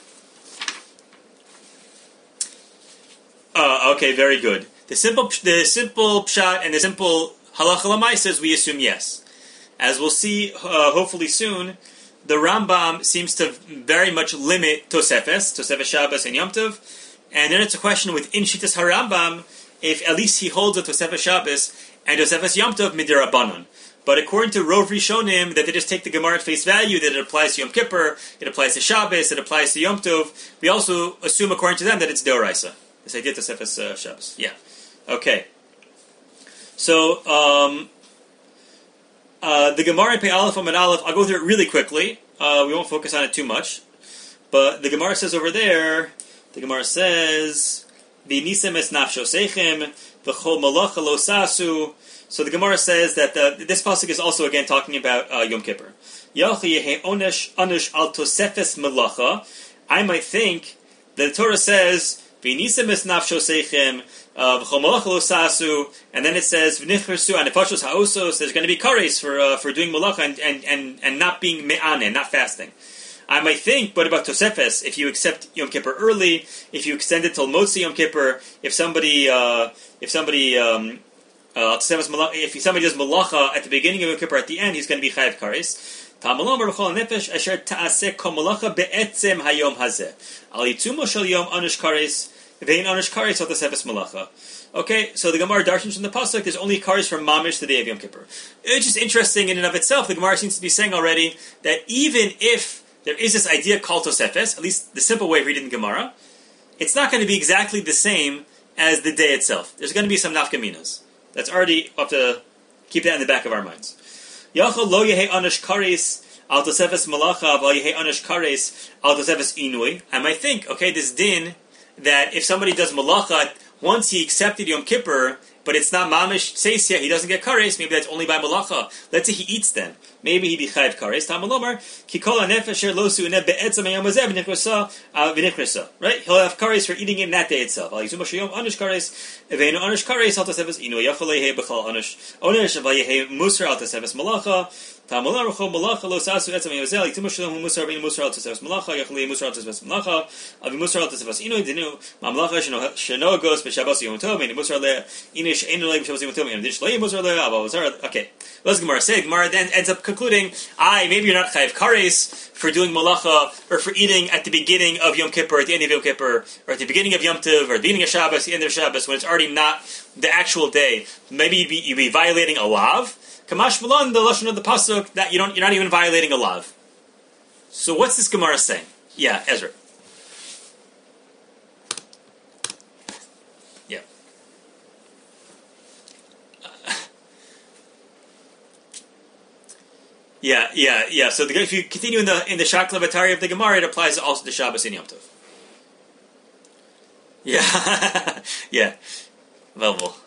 Uh, okay, very good. The simple the simple pshat and the simple halacha l'mai says we assume yes. As we'll see, uh, hopefully soon, the Rambam seems to very much limit Tosefes, Tosefes Shabbos and Yom Tov. And then it's a question within Shittas HaRambam if at least he holds a Tosefes Shabbos and Tosefes Yom Tov midirabanan. But according to Rov Rishonim, that they just take the Gemara at face value, that it applies to Yom Kippur, it applies to Shabbos, it applies to Yom Tov. We also assume, according to them, that it's Deoraisa. This idea of Tosefes uh, Shabbos. Yeah. Okay. So, um, uh, the Gemara in Pei Aleph Amud Aleph, I'll go through it really quickly. Uh, we won't focus on it too much. But the Gemara says over there, the Gemara says v'nisem es nafsho seichem v'chol malacha lo sasu. So the Gemara says that the, this pasuk is also again talking about uh, Yom Kippur. Yachi yehe onesh anush al tosefes malacha. I might think that the Torah says v'nisem es nafsho seichem v'chol malacha lo sasu, and then it says v'nichresu anefashos haosos. There's going to be kares for uh, for doing malacha and, and, and, and not being me'ane, not fasting. I might think, what about Tosefes? If you accept Yom Kippur early, if you extend it till Motzi Yom Kippur, if somebody, uh, if somebody, um, uh, if somebody does Malacha at the beginning of Yom Kippur, at the end, he's going to be Chayav Kares. Ta'amalom b'chol nefesh asher ta'aseh kol malacha be'etzem hayom hazeh. Al yitzumo shel yom anush kares ve'in anush kares al Tosefes malacha. Okay, so the Gemara darshans from the pasuk, there's only kares from mamish the day of Yom Kippur. It's just interesting in and of itself. The Gemara seems to be saying already that even if there is this idea called Tosefes, at least the simple way of reading the Gemara, it's not going to be exactly the same as the day itself. There's going to be some nafkaminas. That's already, we'll have to keep that in the back of our minds. Yachol lo yehe anush kares al Tosefes malacha v'al yehe anush kares al Tosefes inui. I might think, okay, this din, that if somebody does malacha, once he accepted Yom Kippur, but it's not mamish seisya, he doesn't get kares, maybe that's only by malacha. Let's say he eats then. Maybe he be chayiv kares. Tamalomar ki kol hanefesh losu ine be'etzam hayom hazeh v'nichresa. Right? He'll have kares for eating it that day itself. Al yizum sheyom anush kares ve'enu anush kares al Tosefes inu yachol yehe b'chol anush onesh v'yehe musar al Tosefes malacha. Tamalomar chol malacha lo sasu etzam hayom hazeh yizum sheyom musar ve'enu musar al Tosefes malacha yachol yehe musar al Tosefes malacha avi musar al Tosefes inu dinu mamlacha sheno goes b'shabas yom tov ve'enu musar le inish enu le b'shabas yom tov ve'enu dish le musar le avo musar. Okay, let's Gemara say. Gemara then ends up concluding, I maybe you're not chayiv kares for doing malacha or for eating at the beginning of Yom Kippur, at the end of Yom Kippur, or at the beginning of Yom Tov, or at the beginning of Shabbos, the end of Shabbos, when it's already not the actual day. Maybe you'd be, you'd be violating a lav. Kamash Malon, the lashon of the pasuk, that you don't, you're not even violating a lav. So what's this Gemara saying? Yeah, Ezra. Yeah. Yeah, yeah, yeah. So the, if you continue in the in the Shakla Batari of the Gemara, it applies also to Shabbos and Yom Tov. Yeah, yeah. Well, well.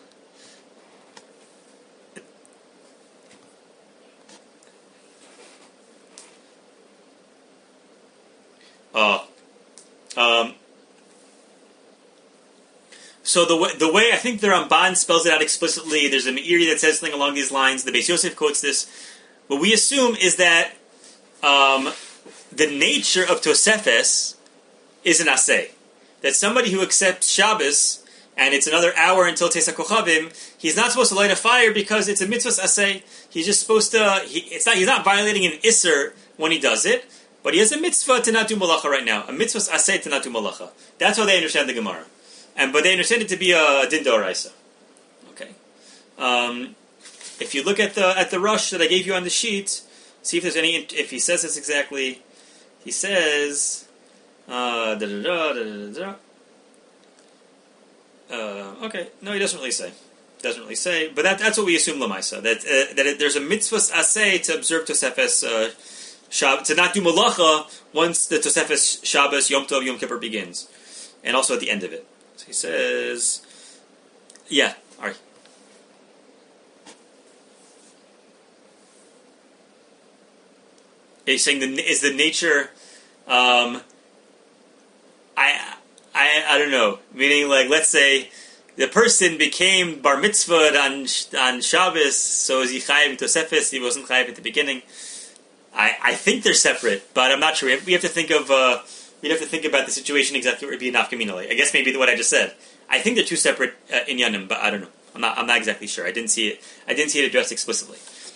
Oh. Um. So the way, the way I think the Ramban spells it out explicitly, there's a Meiri that says something along these lines. The Beis Yosef quotes this. What we assume is that um, the nature of Tosefes is an aseh. That somebody who accepts Shabbos, and it's another hour until Tesa Kochavim, he's not supposed to light a fire because it's a mitzvah aseh. He's just supposed to, he, it's not, he's not violating an isser when he does it, but he has a mitzvah to not do malacha right now. A mitzvah aseh to not do malacha. That's how they understand the Gemara. And But they understand it to be a din d'oraisa. Okay. Um... If you look at the at the rush that I gave you on the sheet, see if there's any. If he says this exactly, he says, uh, da da da da da da. Uh, okay, no, he doesn't really say. Doesn't really say, but that that's what we assume lamaisa, that uh, that it, there's a mitzvah aseh to observe Tosefes uh, Shab, to not do malacha once the Tosefes Shabbos Yom Tov Yom Kippur begins, and also at the end of it. So he says, yeah, all right. He's saying the is the nature. Um, I I I don't know. Meaning, like, let's say the person became bar mitzvah on on Shabbos, so is he chayiv Tosefes? He wasn't chayiv at the beginning. I, I think they're separate, but I'm not sure. We have, we have to think of uh, we have to think about the situation exactly what would be nafkamina. I guess maybe what I just said. I think they're two separate uh, inyanim, but I don't know. I'm not I'm not exactly sure. I didn't see it. I didn't see it addressed explicitly.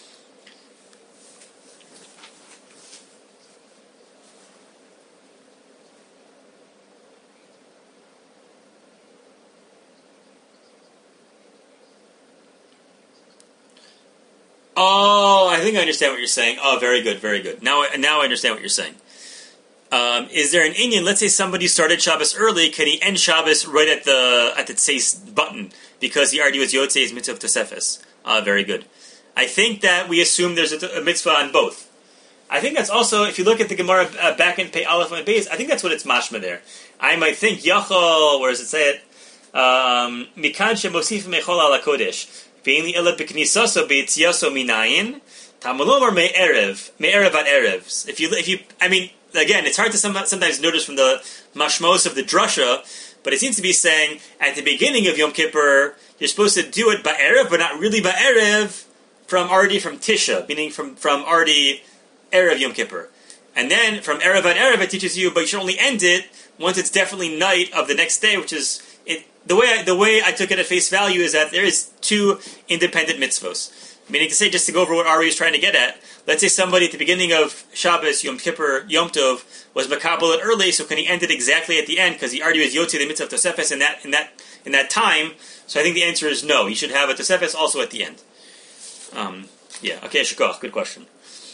Oh, I think I understand what you're saying. Oh, very good, very good. Now, now I understand what you're saying. Um, is there an Inyan? Let's say somebody started Shabbos early. Can he end Shabbos right at the at the tzeis button because he already was yotzei's mitzvah Tosefes? Uh, very good. I think that we assume there's a, a mitzvah on both. I think that's also, if you look at the Gemara uh, back in Pei Aleph and Beis, I think that's what it's mashma there. I might think Yachol, where does it say it? Um, Mikan shemosif mechol ala kodesh. Ve'ini ela b'knisaso b'yitziaso minayin. Tamalomar me'erev. Me'erev at erevs. If you, if you, I mean, again, it's hard to sometimes notice from the mashmos of the drasha, but it seems to be saying at the beginning of Yom Kippur, you're supposed to do it ba'erev, but not really ba'erev, from already from Tisha, meaning from, from already Erev Yom Kippur. And then from Erev at Erev, it teaches you, but you should only end it once it's definitely night of the next day, which is, it, the way I, the way I took it at face value is that there is two independent mitzvos. Meaning to say, just to go over what Ari is trying to get at, let's say somebody at the beginning of Shabbos, Yom Kippur, Yom Tov, was makabel it early, so can he end it exactly at the end, because he already was yotzi the mitzvah of Tosefes in that, in that, in that time? So I think the answer is no. He should have a Tosefes also at the end. Um, yeah, okay, Shikoch, good question.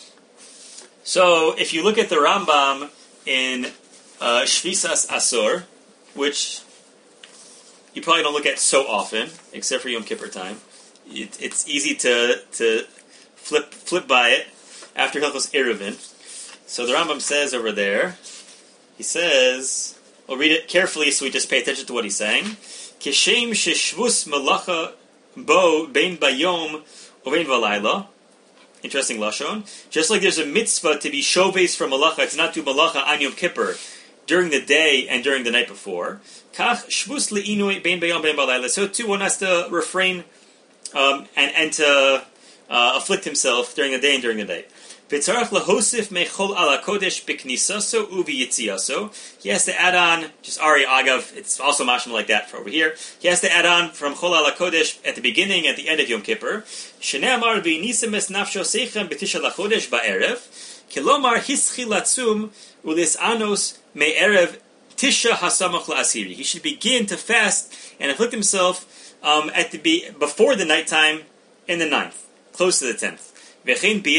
So, if you look at the Rambam in uh, Shvisas Asor, which you probably don't look at so often, except for Yom Kippur time, it, it's easy to to flip flip by it after Hilchos Eruvin. So the Rambam says over there, he says, we'll read it carefully so we just pay attention to what he's saying. Kishem sheshvus malacha bo bein bayom uvein valayla. Interesting lashon. Just like there's a mitzvah to be shoves from malacha, it's not to malacha on Yom Kippur during the day and during the night before. Kach shvus le'inui bein bayom bein valayla. So too one has to refrain um, and and to uh, afflict himself during the day and during the night. V'tzarach lahosif mechol ala kodesh b'knisaso u'v'yitziaso. He has to add on, just Ari Agav, it's also mashma like that for over here. He has to add on from chol ala kodesh at the beginning, at the end of Yom Kippur. Shene'amar v'nisem es nafsho seichem b'tisha lachodesh ba'erev. Kilomar hischi latzum u'lis anos me'erev tisha hasamach la'asiri. He should begin to fast and afflict himself um, at the be- before the nighttime in the ninth, close to the tenth. So too, at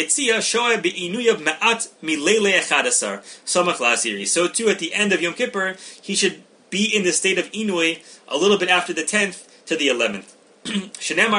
the end of Yom Kippur, he should be in the state of Inui a little bit after the tenth to the eleventh. So the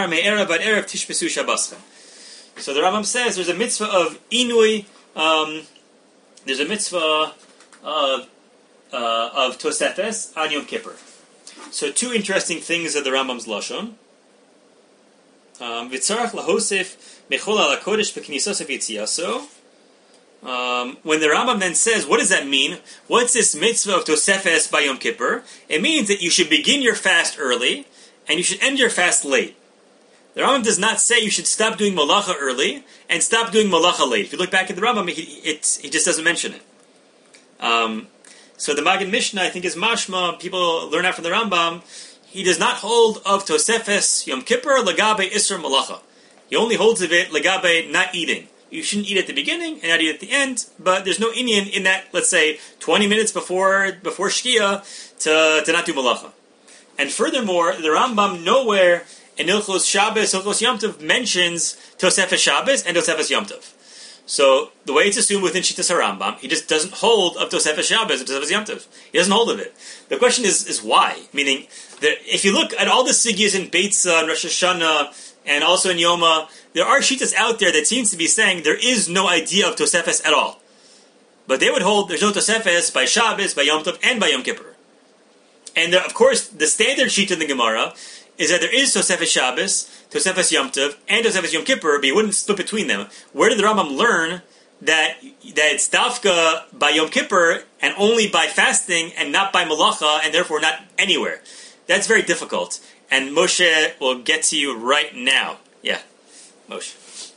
Rambam says there's a mitzvah of Inui, um, there's a mitzvah of, uh, of Tosefes on Yom Kippur. So two interesting things of the Rambam's Lashon. V'tzarach lahosef mechol ala kodesh b'knisosef yitziaso. When the Rambam then says, what does that mean? What's this mitzvah of Tosefes by Yom Kippur? It means that you should begin your fast early, and you should end your fast late. The Rambam does not say you should stop doing malacha early, and stop doing malacha late. If you look back at the Rambam, he, it, he just doesn't mention it. Um, so the Magen Mishnah, I think, is mashma. People learn out from the Rambam. He does not hold of Tosefes Yom Kippur legabe Isser Malacha. He only holds of it legabe not eating. You shouldn't eat at the beginning and not eat at the end, but there's no inyan in that, let's say, twenty minutes before before Shkia to, to not do Malacha. And furthermore, the Rambam nowhere in Hilchos Shabbos, Hilchos Yom Tov mentions Tosefes Shabbos and Tosefes Yom Tov. So the way it's assumed within Shittas HaRambam, he just doesn't hold of Tosefes Shabbos and Tosefes Yom Tov. He doesn't hold of it. The question is, is why? Meaning, there, if you look at all the sigyas in Beitzah and Rosh Hashanah and also in Yoma, there are Shittas out there that seems to be saying there is no idea of Tosefes at all. But they would hold there's no Tosefes by Shabbos, by Yom Tov, and by Yom Kippur. And there, of course, the standard Shita in the Gemara is that there is Tosefes Shabbos, Tosefes Yom Tov, and Tosefes Yom Kippur, but you wouldn't split between them. Where did the Rambam learn that that it's dafka by Yom Kippur and only by fasting and not by malacha and therefore not anywhere? That's very difficult. And Moshe will get to you right now. Yeah, Moshe.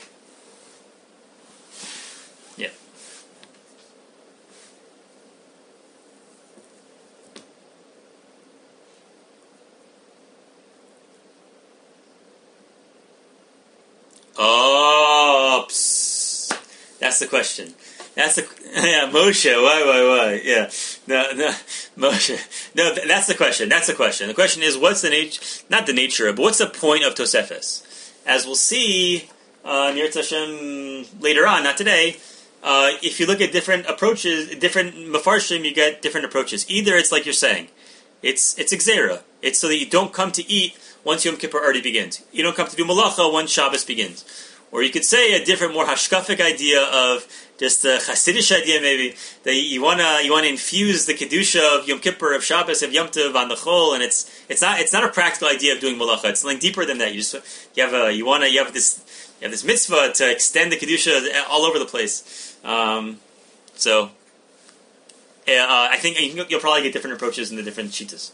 Yeah. Oh, psst. That's the question. That's the yeah, Moshe. Why, why, why? Yeah, no, no, Moshe. No, that's the question. That's the question. The question is, what's the nature? Not the nature, but what's the point of Tosefes? As we'll see uh, near Hashem later on, not today. Uh, if you look at different approaches, different mefarshim, you get different approaches. Either it's like you're saying, it's it's exera. It's so that you don't come to eat once Yom Kippur already begins. You don't come to do malacha once Shabbos begins. Or you could say a different, more hashkafic idea of just a Hasidic idea maybe that you wanna you wanna infuse the kedusha of Yom Kippur, of Shabbos, of Yom Tov on the Chol, and it's it's not it's not a practical idea of doing malacha. It's something deeper than that. You just you have a you wanna you have this you have this mitzvah to extend the kedusha all over the place. Um, so uh, I think you'll probably get different approaches in the different shittas.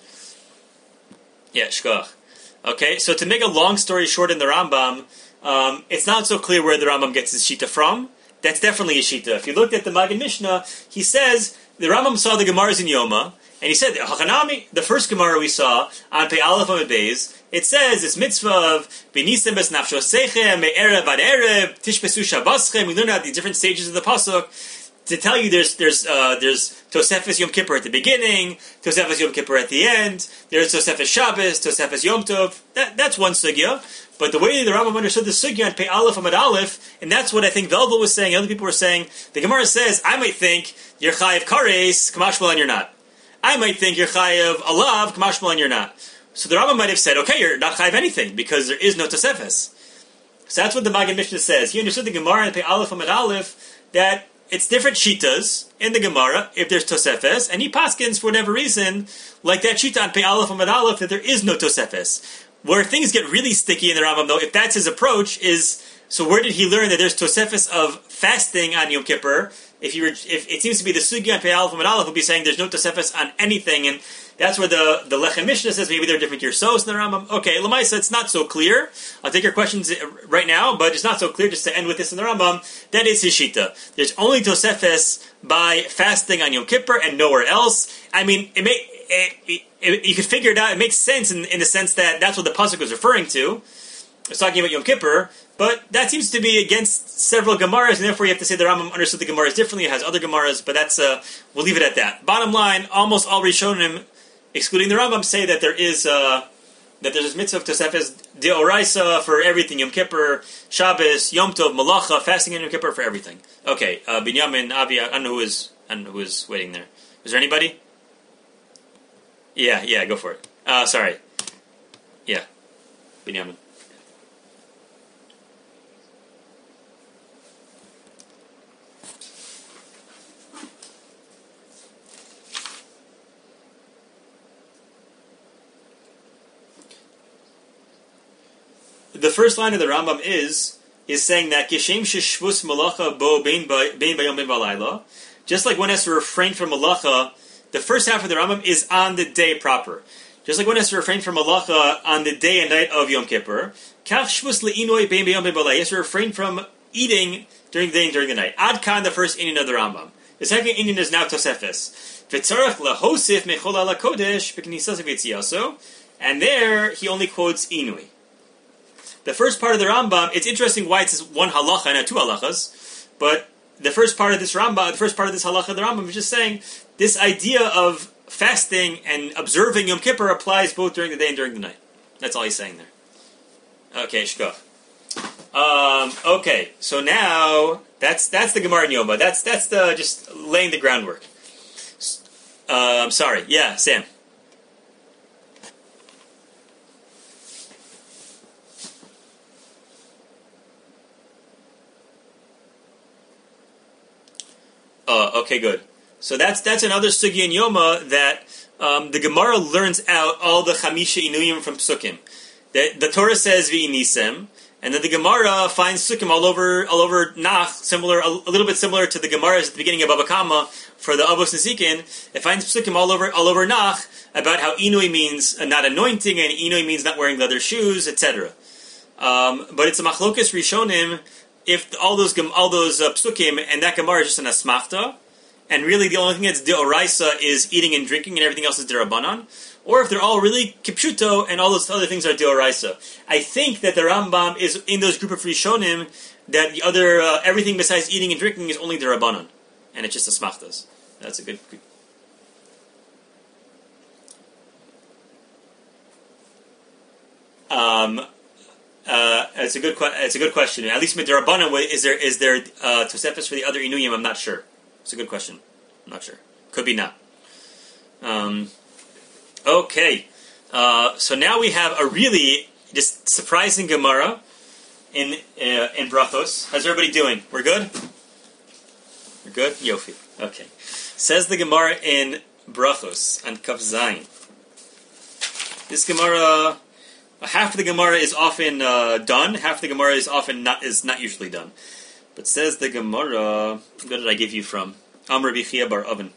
Yeah, shkoch. Okay, so to make a long story short in the Rambam, um, it's not so clear where the Rambam gets his shita from. That's definitely a shita. If you looked at the Magen Mishnah, he says the Rambam saw the Gemaras in Yoma, and he said Hachanami, the first Gemara we saw on Pei Aleph Amud Beis, it says it's mitzvah of B'nisem bes nafsho sechem me'erev ad erev tishpesu shabaschem. We learned out the different stages of the pasuk to tell you there's there's uh, there's Tosefes Yom Kippur at the beginning, Tosefes Yom Kippur at the end. There's Tosefes Shabbos, Tosefes Yom Tov. That that's one sugya. But the way the Rambam understood the sugya on Pei Aleph Amud Aleph, and that's what I think Velvel was saying, other people were saying, the Gemara says, I might think you're chayav kares, kamashmal, and you're not. I might think you're chayav alav, kamashmal, and you're not. So the Rambam might have said, okay, you're not chayav anything, because there is no Tosefes. So that's what the Magen Mishnah says. He understood the Gemara in Pei Aleph Amud Aleph, that it's different shitas in the Gemara, if there's Tosefes, and he paskins, for whatever reason, like that shita on Pei Aleph Amud Aleph, that there is no Tosefes. Where things get really sticky in the Rambam, though, if that's his approach, is, so where did he learn that there's Tosefes of fasting on Yom Kippur? If you were, if it seems to be the Sugya on Pei Aleph Amud Aleph would be saying there's no Tosefes on anything, and that's where the, the Lechem Mishnah says maybe there are different Yersos in the Rambam. Okay, Lamaisa, it's not so clear. I'll take your questions right now, but it's not so clear, just to end with this in the Rambam. That is his shita. There's only Tosefes by fasting on Yom Kippur and nowhere else. I mean, it may, it, it, it, you could figure it out. It makes sense in, in the sense that that's what the pasuk was referring to. It's talking about Yom Kippur, but that seems to be against several Gemaras, and therefore you have to say the Rambam understood the Gemaras differently. It has other Gemaras, but that's uh, we'll leave it at that. Bottom line, almost all Rishonim, excluding the Rambam, say that there is uh, that there's a mitzvah of Tosefes Deoraisa for everything: Yom Kippur, Shabbos, Yom Tov, Malacha, fasting on Yom Kippur for everything. Okay, uh, Binyamin, Avi, I don't know who is, I don't know who is waiting there. Is there anybody? Yeah, yeah, go for it. Uh, sorry. Yeah, Binyamin. The first line of the Rambam is is saying that Geshem sheshvus malacha bo bein bayom bein balayla. Just like one has to refrain from malacha, the first half of the Rambam is on the day proper. Just like one has to refrain from malacha on the day and night of Yom Kippur, kach shvus le'inoi bein bayom bein balayla. He has to refrain from eating during the day and during the night. Ad kan, the first Indian of the Rambam. The second Indian is now Tosefes. V'tzarech lahosif mechol ala kodesh b'knisas v'yitziyaso. And there he only quotes inui. The first part of the Rambam, it's interesting why it's one halacha and not two halachas, but the first part of this Rambam, the first part of this halacha of the Rambam is just saying this idea of fasting and observing Yom Kippur applies both during the day and during the night. That's all he's saying there. Okay, shkoch. Um, okay, so now that's that's the Gemara in Yoma. That's that's the just laying the groundwork. Um, uh, sorry, yeah, Sam. Uh, okay, good. So that's that's another sugi in Yoma that um, the Gemara learns out all the Chamisha Inuyim from Psukim. The, the Torah says V'inisem, and then the Gemara finds Psukim all over all over Nach, similar a, a little bit similar to the Gemaras at the beginning of Baba Kama for the Avos Nesikin. It finds Psukim all over all over Nach about how Inui means uh, not anointing and Inui means not wearing leather shoes, et cetera. Um, but it's a Machlokas Rishonim. If all those all those uh, psukim and that Gemara is just an asmachta, and really the only thing that's deoraisa is eating and drinking, and everything else is derabanan, or if they're all really kipshuto and all those other things are deoraisa. I think that the Rambam is in those group of rishonim that the other uh, everything besides eating and drinking is only derabanan, and it's just asmachtas. That's a good. good um. Uh, it's a good. Que- it's a good question. At least midrabanan, is there is there uh, tosefes for the other inuyim? I'm not sure. It's a good question. I'm not sure. Could be not. Um, okay. Uh, so now we have a really just surprising Gemara in uh, in Brachos. How's everybody doing? We're good. We're good? Yofi. Okay. Says the Gemara in Brachos and Kaf Zayin. This Gemara, half of the Gemara is often uh, done, half of the Gemara is often not is not usually done. But says the Gemara, what did I give you from? Amar Rabbi Chia bar Oven.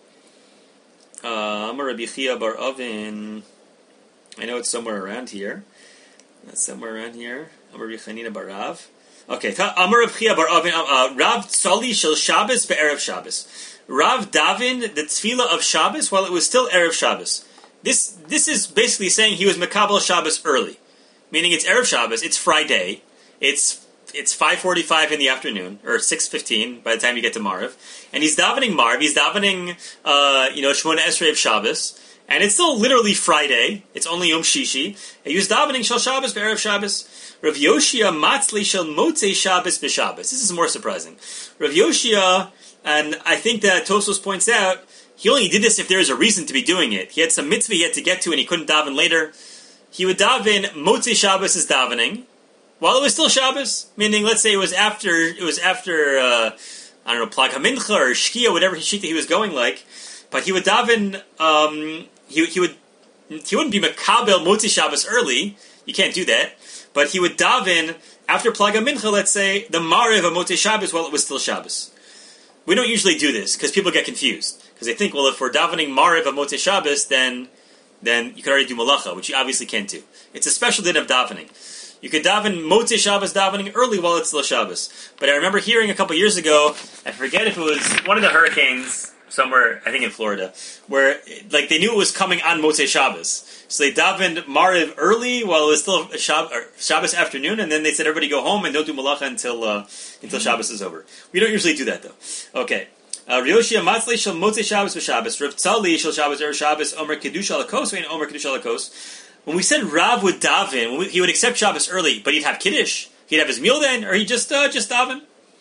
Uh, Amar Rabbi Chia bar Oven. I know it's somewhere around here. That's somewhere around here. Amar Rabbi Chanina bar Rav. Okay, Amar Rabbi Chia bar Oven. Uh, Rav Tzali shel Shabbos be'erev Shabbos. Rav Davin the tefillah of Shabbos while it was still erev Shabbos. This this is basically saying he was Mekabel Shabbos early, meaning it's erev Shabbos. It's Friday. It's It's five forty-five in the afternoon, or six fifteen by the time you get to Marv. And he's davening Marv, he's davening, uh, you know, Shmona Esrei of Shabbos. And it's still literally Friday. It's only Yom Shishi. And he was davening Shal Shabbos, Be'erev Shabbos. Rav Yoshia Matzli Shal Motzei Shabbos B'Shabbos. This is more surprising. Rav Yoshia, and I think that Tosfos points out, he only did this if there was a reason to be doing it. He had some mitzvah he had to get to and he couldn't daven later. He would daven Motzei Shabbos is davening. While it was still Shabbos, meaning let's say it was after it was after uh, I don't know Plag HaMincha or Shkia, whatever shita he was going like, but he would daven. Um, he he would he wouldn't be Makabel Motzi Shabbos early. You can't do that. But he would daven after Plag HaMincha. Let's say the Maariv of Motzi Shabbos while it was still Shabbos. We don't usually do this because people get confused because they think, well, if we're davening Maariv of Motzi Shabbos, then then you can already do Malacha, which you obviously can't do. It's a special din of davening. You could daven Motzei Shabbos davening early while it's still Shabbos. But I remember hearing a couple years ago, I forget if it was one of the hurricanes somewhere, I think in Florida, where like they knew it was coming on Motzei Shabbos. So they davened Mariv early while it was still Shab- Shabbos afternoon, and then they said everybody go home and don't do Malacha until uh, until Shabbos is over. We don't usually do that though. Okay. Rioshia Matzli shel Motzei Shabbos v'Shabbos. Rav Tzali shel Shabbos er Shabbos Omer Kiddush alakos ve'in Omer Kiddush alakos. When we said Rav would daven, when we, he would accept Shabbos early, but he'd have Kiddush. He'd have his meal then, or he'd just uh, just daven.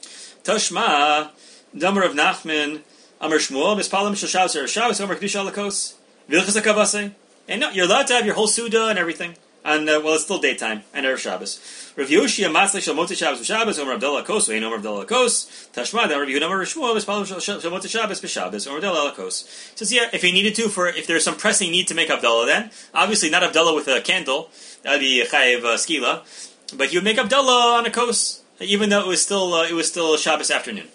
Tashma, Damar of Nachman, Amar Shmuel, Mispalim Shal Shabbos or Shabbos, Omer Kedusha Alakos, Vilchas HaKavase. And no, you're allowed to have your whole Suda and everything. And, uh, well, it's still daytime, and Erev Shabbos. Rav Yoshia, Matzle Shal Motzei Shabbos v'Shabbos, Omer Abdel Alakos, Ve'in Omer Abdel Alakos, Tashma, Damar Rav Yehuda, Amar Shmuel, Mispalim Shal Motzei Shabbos v'Shabbos, Omer Abdel Alakos. So, yeah, if he needed to, for if there's some pressing need to make Abdullah then, obviously not Abdullah with a candle, that would be Chayev uh, Skila, but he would make Abdullah on a kos, even though it was still uh, it was still Shabbos afternoon.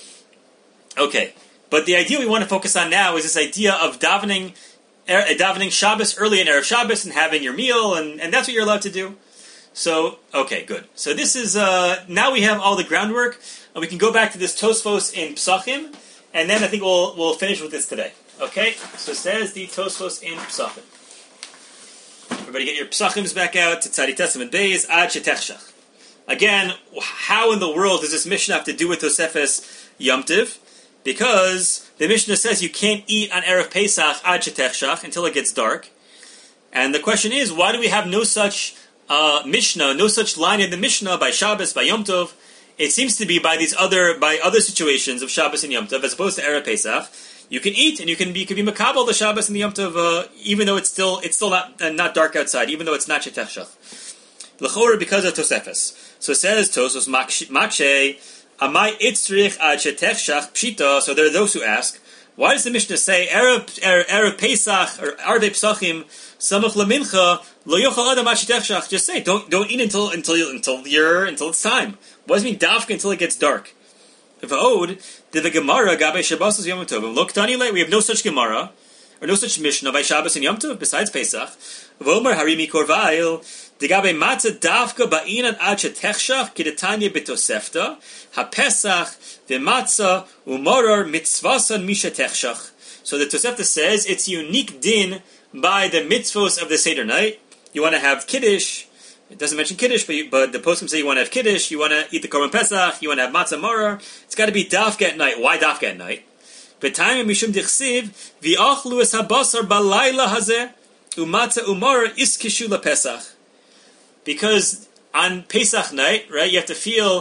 Okay, but the idea we want to focus on now is this idea of davening er, davening Shabbos early in Erev Shabbos and having your meal, and, and that's what you're allowed to do. So, okay, good. So this is, uh, now we have all the groundwork, and we can go back to this Tosfos in Psachim, and then I think we'll we'll finish with this today. Okay, so it says the Tosfos in Psachim. Everybody get your Psachims back out to Tzadi Testament Beis, Ad Shetechshach. Again, how in the world does this Mishnah have to do with Tosefes Yom Tiv? Because the Mishnah says you can't eat on Erev Pesach Ad Shetechshach until it gets dark. And the question is, why do we have no such uh, Mishnah, no such line in the Mishnah by Shabbos, by Yom Tov? It seems to be by these other by other situations of Shabbos and Yom Tov, as opposed to Erev Pesach. You can eat and you can be you can be makabel the Shabbos and the Yom Tov, uh, even though it's still it's still not uh, not dark outside, even though it's not Shetechshach. L'chorah because of Tosefes. So it says Tosos Makshe Amai Itzrich Ad Shetechshach Pshita. So there are those who ask, why does the Mishnah say Erev Erev Pesach or Arvei Psachim Samach Lamincha Lo Yochal Adam Ad Shetechshach? Just say don't don't eat until until until you're until it's time. What does it mean dafka until it gets dark? V'od the Gemara Gabe Shabbos Yom Tov. Look, Tanile, we have no such Gemara or no such Mishnah by Shabbos and Yom Tov besides Pesach. V'omer Harimi Korvail the Gabe Matzah Dafka Ba'inan Ad Shetechshach Kidetanya B'Tosefta HaPesach V'Matzah Umorar Mitzvasan Mishetechshach. So the Tosefta says it's unique din by the mitzvos of the Seder night. You want to have Kiddush. It doesn't mention Kiddush, but, you, but the poskim say you want to have Kiddush, you want to eat the Korban Pesach, you want to have Matzah Maror. It's got to be Dafka at night. Why Dafka at night? B'tayim mishum dichsiv v'achlu es habasar balayla hazeh u'matzah u'maror iskishu lePesach. Because on Pesach night, right, you have to feel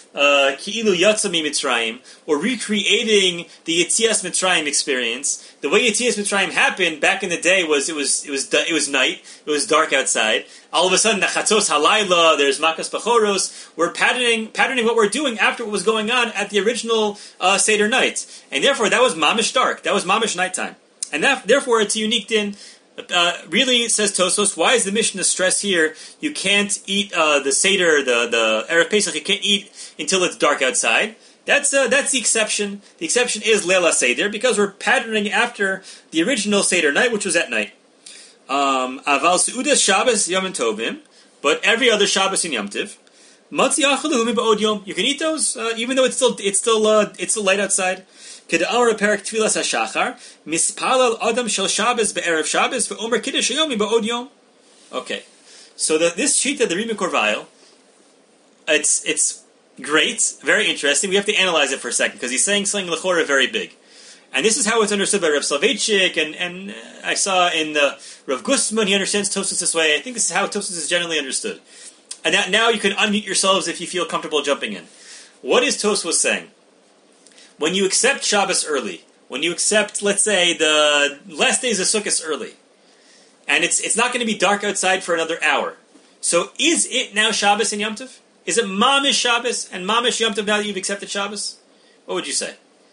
uh, Ki'ilu Yatsa Mi Mitzrayim, or recreating the Yetzias Mitzrayim experience. The way Yetzias Mitzrayim happened back in the day was it was it was it was night, it was dark outside. All of a sudden, Chatzos Halayla, there's Makas Pachoros. We're patterning patterning what we're doing after what was going on at the original uh, Seder night, and therefore that was mamish dark. That was mamish nighttime, and that, therefore it's a unique din. Uh, really, says Tosfos, why is the Mishnah stress here? You can't eat uh, the Seder, the the Erev Pesach. You can't eat until it's dark outside. That's uh, that's the exception. The exception is Leila Seder because we're patterning after the original Seder night, which was at night. Um, Aval Seudas Shabbos Yom Tovim, but every other Shabbos in Yom Tiv, Matzi Achalu Ba'od Yom. You can eat those uh, even though it's still it's still uh, it's still light outside. Keda'amar Perak Tfilas HaShachar, Mispalal Adam Shel Shabbos Be'erev Shabbos Ve'omer Kiddush Yomi Ba'od Yom. Okay, so the, this sheet of the Rebbe Korvayel, it's it's great, very interesting. We have to analyze it for a second because he's saying something l'chora very big, and this is how it's understood by Rav Soloveitchik, and and I saw in the Rav Gustman he understands Tosfos this way. I think this is how Tosfos is generally understood. And now, now you can unmute yourselves if you feel comfortable jumping in. What is Tosfos saying? When you accept Shabbos early, when you accept, let's say, the last days of Sukkot early, and it's it's not going to be dark outside for another hour, so is it now Shabbos and Yom Tov? Is it Mamish Shabbos and Mamish Yom Tov now that you've accepted Shabbos? What would you say?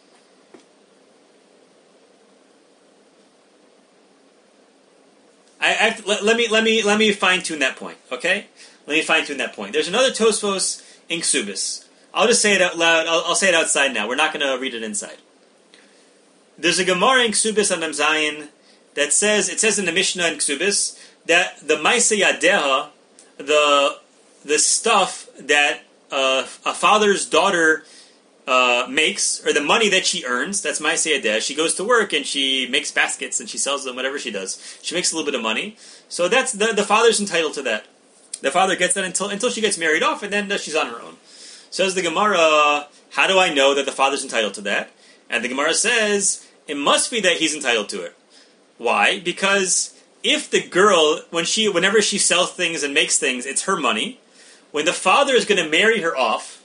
I, I have to, let, let me let me let me fine tune that point. Okay, let me fine tune that point. There's another Tosfos in Ksubis. I'll just say it out loud. I'll, I'll say it outside now. We're not going to read it inside. There's a Gemara in Ksubis on Mem Zayin that says, it says in the Mishnah in Ksubis, that the Maaseh Yadeha, the the stuff that uh, a father's daughter uh, makes, or the money that she earns, that's Maaseh Yadeha. She goes to work and she makes baskets and she sells them, whatever she does. She makes a little bit of money. So that's the, the father's entitled to that. The father gets that until until she gets married off, and then uh, she's on her own. Says the Gemara, how do I know that the father's entitled to that? And the Gemara says, it must be that he's entitled to it. Why? Because if the girl, when she, whenever she sells things and makes things, it's her money. When the father is going to marry her off,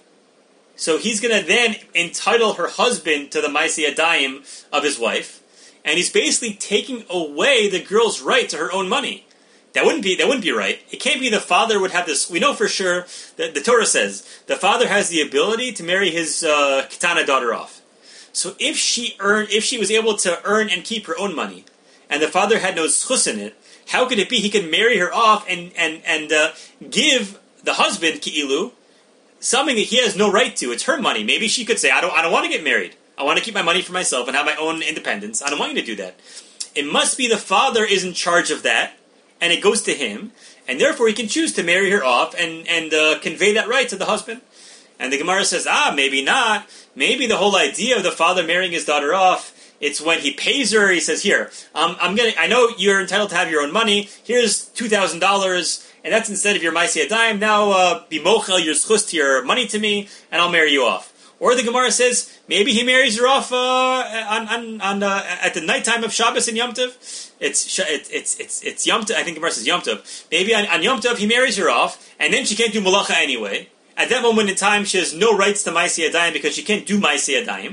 so he's going to then entitle her husband to the Maaseh Yadayim of his wife, and he's basically taking away the girl's right to her own money. That wouldn't be that wouldn't be right. It can't be the father would have this. We know for sure that the Torah says the father has the ability to marry his uh, Ketana daughter off. So if she earned, if she was able to earn and keep her own money, and the father had no zchus in it, how could it be he could marry her off and and and uh, give the husband ki'ilu something that he has no right to? It's her money. Maybe she could say, I don't I don't want to get married. I want to keep my money for myself and have my own independence. I don't want you to do that. It must be the father is in charge of that. And it goes to him, and therefore he can choose to marry her off and, and uh, convey that right to the husband. And the Gemara says, ah, maybe not. Maybe the whole idea of the father marrying his daughter off, it's when he pays her, he says, here, um, I'm gonna, I know you're entitled to have your own money, here's two thousand dollars, and that's instead of your Maaseh Yadayim, now uh, be mochel your schus to your money to me, and I'll marry you off. Or the Gemara says, maybe he marries her off uh, on, on, on, uh, at the nighttime of Shabbos and Yom Tov. It's it's it's it's Yom Tov. I think the Gemara says Yom Tov. Maybe on, on Yom Tov he marries her off, and then she can't do malacha anyway. At that moment in time, she has no rights to Maaseh Yadayim because she can't do Maaseh Yadayim.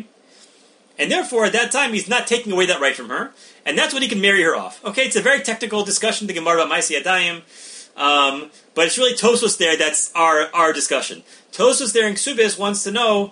And therefore, at that time, he's not taking away that right from her, and that's when he can marry her off. Okay, it's a very technical discussion, the Gemara about Maaseh Yadayim, um, but it's really Tosfos there that's our our discussion. Tosfos there in Ksubis wants to know,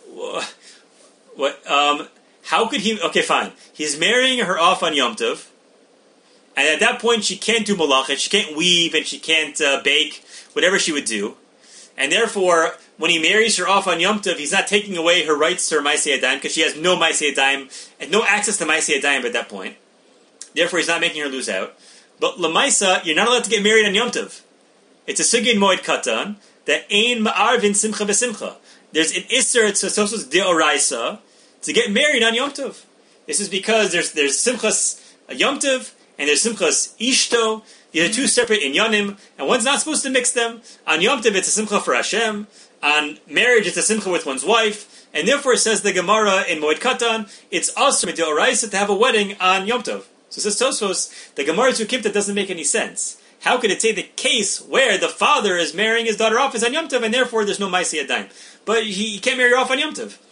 what, um, how could he, okay, fine. He's marrying her off on Yom Tov, and at that point she can't do malachah, she can't weave, and she can't uh, bake, whatever she would do. And therefore, when he marries her off on Yom Tov, he's not taking away her rights to her Maaseh Yadayim, because she has no Maaseh Yadayim, and no access to Maaseh Yadayim at that point. Therefore, he's not making her lose out. But Lamaisa, you're not allowed to get married on Yom Tov. It's a sugya in Moed Katan, that ein ma'arvin simcha b'simcha. There's an isser, it's Tosfos deoraisa, to get married on Yom Tov. This is because there's there's simchas Yom Tov, and there's simchas ishto. These are two separate inyanim, and one's not supposed to mix them. On Yom Tov, it's a simcha for Hashem. On marriage, it's a simcha with one's wife. And therefore, says the Gemara in Moed Katan, it's also deoraisa to have a wedding on Yom Tov. So says Tosfos, the Gemara Zukimta doesn't make any sense. how could it say the case where the father is marrying his daughter off is on Yom Tov, and therefore there's no Maaseh Yadayim? But he, he can't marry her off on Yom Tov.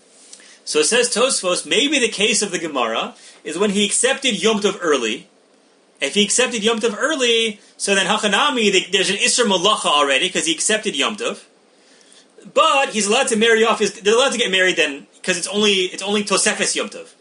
So it says Tosfos, maybe the case of the Gemara is when he accepted Yom Tov early. If he accepted Yom Tov early, so then Hachanami, there's an Isser Malacha already, because he accepted Yom Tov. But he's allowed to marry off his, they're allowed to get married then, because it's only it's only Tosefes Yom Tov.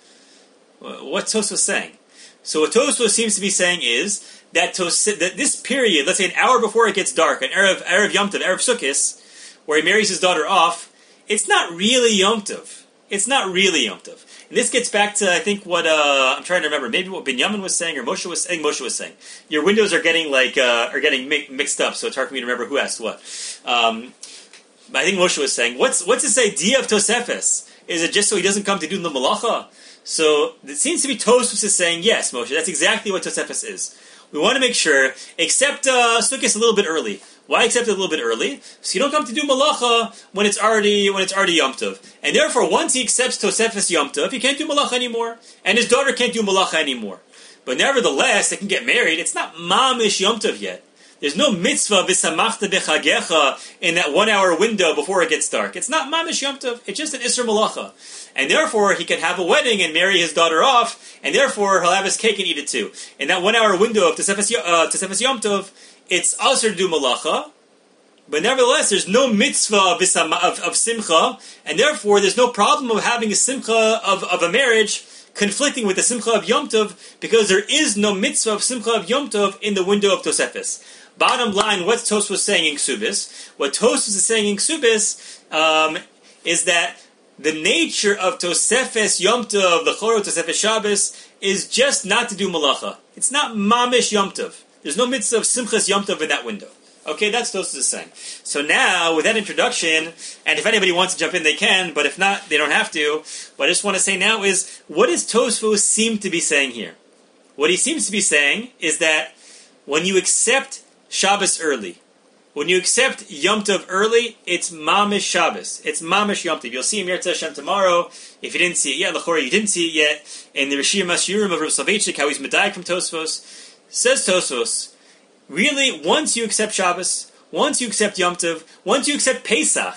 What's Tosfos saying? So what Tosfos seems to be saying is that, tos, that this period, let's say an hour before it gets dark, an Erev, Erev Yom Tov, Erev Sukkos, where he marries his daughter off, it's not really Yom Tov. It's not really Yom Tov. And this gets back to, I think, what, uh, I'm trying to remember, maybe what Binyamin was saying, or Moshe was saying, Moshe was saying. Your windows are getting, like, uh, are getting mi- mixed up, so it's hard for me to remember who asked what. Um, but I think Moshe was saying, what's what's this idea of Tosefes? Is it just so he doesn't come to do the Malacha? So, it seems to be Tosefos is saying, yes, Moshe, that's exactly what Tosefes is. We want to make sure, accept uh, Sukkot a little bit early. Why accept it a little bit early? So you don't come to do Malacha when it's already when it's already Yom Tov. And therefore, once he accepts Tosefes Yom Tov, he can't do Malacha anymore. And his daughter can't do Malacha anymore. But nevertheless, they can get married. It's not Mamish Yom Tov yet. There's no mitzvah v'samachta b'chagecha in that one-hour window before it gets dark. It's not Mamish Yom Tov. It's just an Isser Malacha. And therefore, he can have a wedding and marry his daughter off, and therefore, he'll have his cake and eat it too. In that one-hour window of Tosefes uh, Tosefes Yom Tov, it's also to do Malacha, but nevertheless, there's no mitzvah of, of, of Simcha, and therefore, there's no problem of having a Simcha of, of a marriage conflicting with the Simcha of Yom Tov, because there is no mitzvah of Simcha of Yom Tov in the window of Tosefes. Bottom line, what Tosfos was saying in Ksubis, what Tosfos is saying in Ksubis um, is that the nature of Tosefes Yom Tov, the Chorot Tosefes Shabbos, is just not to do Malacha. It's not Mamish Yom Tov. There's no mitzvah of Simchas Yom Tov in that window. Okay, that's Tosfos is saying. So now, with that introduction, and if anybody wants to jump in, they can, but if not, they don't have to. What I just want to say now is, what does Tosfos seem to be saying here? What he seems to be saying is that when you accept Shabbos early, when you accept Yom Tov early, it's Mamish Shabbos. It's Mamish Yom Tov. You'll see in Yirtzeh Hashem tomorrow. If you didn't see it yet, L'chora, you didn't see it yet, in the Rishir Mashirim of Rav Soloveitchik, how he's medayik from Tosfos, says Tosfos, really, once you accept Shabbos, once you accept Yom Tov, once you accept Pesach,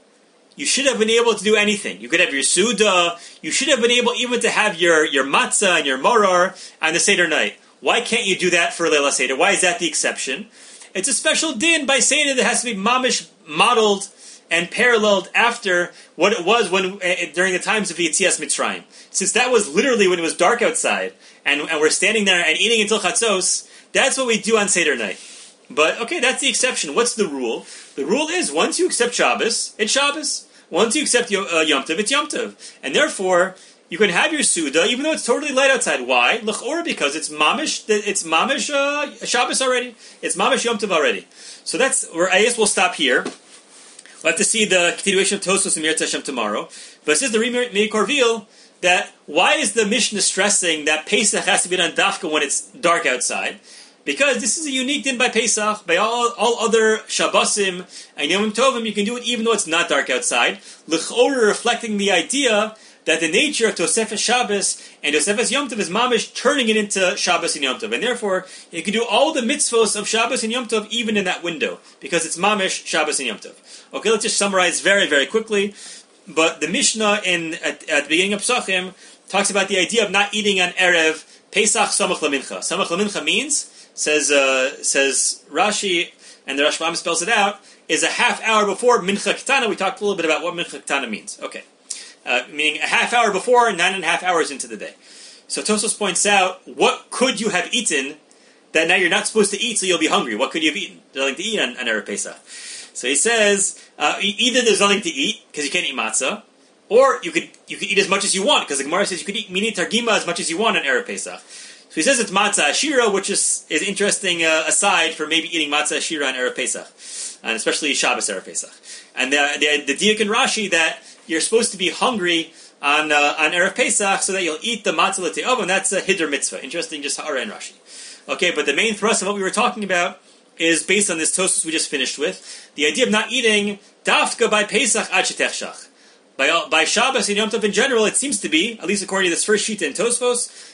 you should have been able to do anything. You could have your Suda, you should have been able even to have your, your Matzah and your Morar on the Seder night. Why can't you do that for Leila Seder? Why is that the exception? It's a special din by Seder that has to be mamish modeled and paralleled after what it was when uh, during the times of Yetzias Mitzrayim. Since that was literally when it was dark outside, and, and we're standing there and eating until Chatzos, that's what we do on Seder night. But, okay, that's the exception. What's the rule? The rule is, once you accept Shabbos, it's Shabbos. Once you accept uh, Yom Tov, it's Yom Tov. And therefore, you can have your Suda, even though it's totally light outside. Why? L'chora, because it's mamish, it's mamish uh, Shabbos already. It's mamish Yom Tov already. So that's, where I guess we'll stop here. We'll have to see the continuation of Tosfos and Yirtzeh Hashem tomorrow. But it says the Meir Korvil that why is the Mishnah stressing that Pesach has to be done dafka when it's dark outside? Because this is a unique din by Pesach. By all, all other Shabbosim and Yom Tovim, you can do it even though it's not dark outside. L'chora, reflecting the idea that the nature of Tosefes Shabbos and Tosefes Yom Tov is mamish turning it into Shabbos and Yom Tov. And therefore, you can do all the mitzvos of Shabbos and Yom Tov even in that window, because it's mamish Shabbos and Yom Tov. Okay, let's just summarize very, very quickly. But the Mishnah in at, at the beginning of Pesachim talks about the idea of not eating on Erev Pesach Samach Lamincha. Samach Lamincha means, says uh, says Rashi, and the Rashbam spells it out, is a half hour before Mincha Ketana. We talked a little bit about what Mincha Ketana means. Okay. Uh, meaning a half hour before, nine and a half hours into the day. So Tosfos points out, what could you have eaten that now you're not supposed to eat, so you'll be hungry? What could you have eaten? There's nothing to eat on, on Erev Pesach. So he says, uh, either there's nothing to eat, because you can't eat matzah, or you could you could eat as much as you want, because the Gemara says you could eat mini targima as much as you want on Erev Pesach. So he says it's matzah ashira, which is is interesting uh, aside for maybe eating matzah ashira on Erev Pesach, and especially Shabbos Erev Pesach. And the the, the Diak and Rashi that you're supposed to be hungry on uh, on Erev Pesach so that you'll eat the matzah l'te'ov, and that's a hiddur mitzvah. Interesting, just Ha'ara and Rashi. Okay, but the main thrust of what we were talking about is based on this Tosfos we just finished with, the idea of not eating dafka by Pesach ad shetechshach. By, by Shabbos and Yom Tov in general, it seems to be, at least according to this first sheet in Tosfos,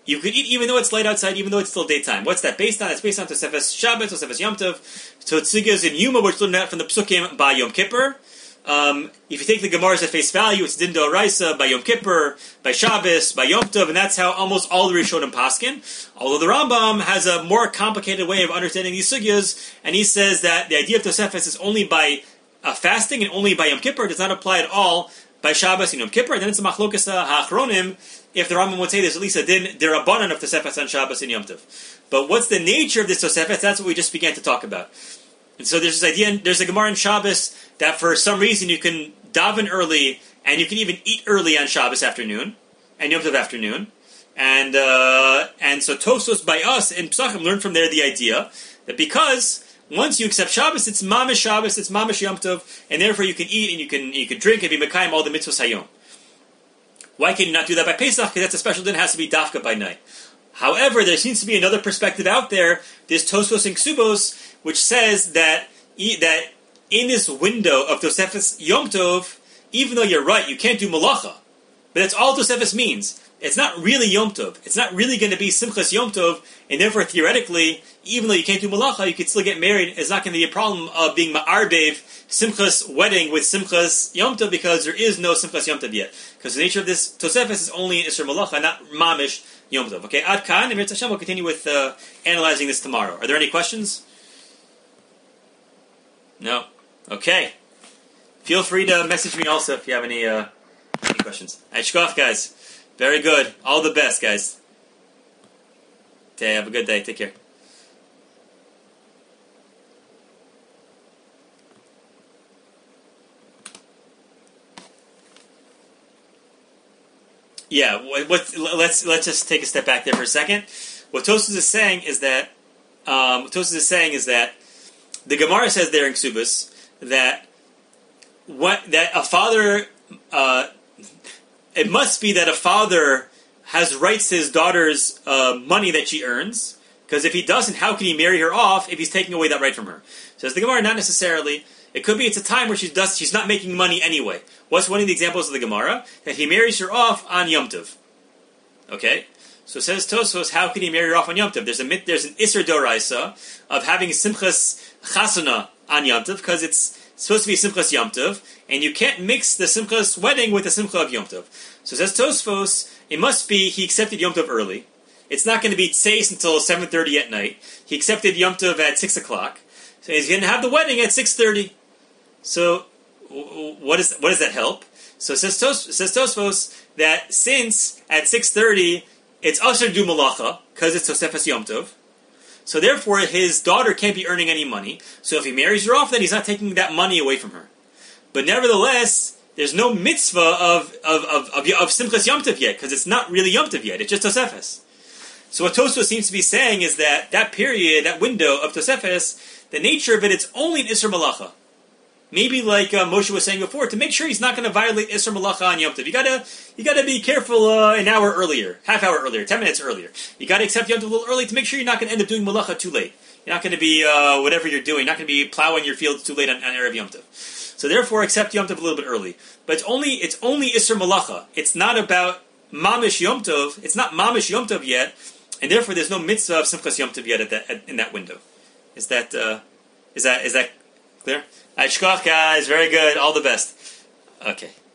you could eat even though it's light outside, even though it's still daytime. What's that based on? It's based on Tosefes Shabbos, Tosefes Yom Tov, Totzigas in Yuma, which learned that from the Psukim by Yom Kippur. Um, if you take the Gemaras at face value, it's Din D'Oraisa by Yom Kippur, by Shabbos, by Yom Tov, and that's how almost all the Rishonim paskin. Although the Rambam has a more complicated way of understanding these sugyas, and he says that the idea of Tosefes is only by uh, fasting and only by Yom Kippur. It does not apply at all by Shabbos and Yom Kippur. And then it's a Machlokas HaAchronim if the Rambam would say there's at least a Din D'Rabbanan of Tosefes on Shabbos and Yom Tov. But what's the nature of this Tosefes? That's what we just began to talk about. And so there's this idea, there's a Gemara in Shabbos that for some reason you can daven early and you can even eat early on Shabbos afternoon and Yom Tov afternoon. And uh, and so Tosfos by us in Pesachim learned from there the idea that because once you accept Shabbos, it's Mamish Shabbos, it's Mamish Yom Tov, and therefore you can eat and you can you can drink and be Mekayim all the mitzvahs hayom. Why can you not do that by Pesach? Because that's a special din, it has to be dafka by night. However, there seems to be another perspective out there. There's Tosfos and Ksubos, which says that that in this window of Tosefes Yom Tov, even though you're right, you can't do malacha. But that's all Tosefes means. It's not really Yom Tov. It's not really going to be Simchas Yom Tov, and therefore, theoretically, even though you can't do malacha, you could still get married. It's not going to be a problem of being ma'arbev Simchas wedding with Simchas Yom Tov because there is no Simchas Yom Tov yet. Because the nature of this Tosefes is only in Isser Malacha, not Mamish Yom Tov. Okay, Ad Kan, and Hashem will continue with uh, analyzing this tomorrow. Are there any questions? No? Okay. Feel free to message me also if you have any, uh, any questions. Shkoch, guys. Very good. All the best, guys. Okay, have a good day. Take care. Yeah, what, what, let's let's just take a step back there for a second. What Tosfos is saying is that um, what Tosfos is saying is that the Gemara says there in Ksubos that what that a father. Uh, It must be that a father has rights to his daughter's uh, money that she earns, because if he doesn't, how can he marry her off if he's taking away that right from her? Says the Gemara, not necessarily. It could be it's a time where she does, she's not making money anyway. What's one of the examples of the Gemara? That he marries her off on Yom Tov. Okay? So says Tosfos, how can he marry her off on Yom Tov? There's, a, there's an Isser Doraisa of having Simchas Chasana on Yom Tov, because it's supposed to be Simchas Yom Tov, and you can't mix the Simchas wedding with the Simcha of Yom Tov. So says Tosfos, it must be he accepted Yom Tov early. It's not going to be Tzeis until seven thirty at night. He accepted Yom Tov at six o'clock. So he's going to have the wedding at six thirty. So what, is, what does that help? So says, Tos, says Tosfos that since at six thirty it's usher to do malacha, because it's Tosefes Yom Tov, so therefore, his daughter can't be earning any money. So if he marries her off, then he's not taking that money away from her. But nevertheless, there's no mitzvah of of of, of, of Simchas Yom Tov yet, because it's not really Yom Tov yet. It's just Tosefes. So what Tosfos seems to be saying is that that period, that window of Tosefes, the nature of it, it's only an Isser Malacha. Maybe like uh, Moshe was saying before, to make sure he's not going to violate Isser Malacha on Yom Tov. You gotta, you gotta be careful uh, an hour earlier, half hour earlier, ten minutes earlier. You gotta accept Yom Tov a little early to make sure you're not going to end up doing Malacha too late. You're not going to be, uh, whatever you're doing, you're not going to be plowing your fields too late on, on Erev Yom Tov. So therefore, accept Yom Tov a little bit early. But it's only, it's only Isser Malacha. It's not about Mamish Yom Tov. It's not Mamish Yom Tov yet, and therefore there's no mitzvah of Simchas Yom Tov yet at that, at, in that window. Is that, uh, is that, is that clear? Shkoch, guys. Very good. All the best. Okay.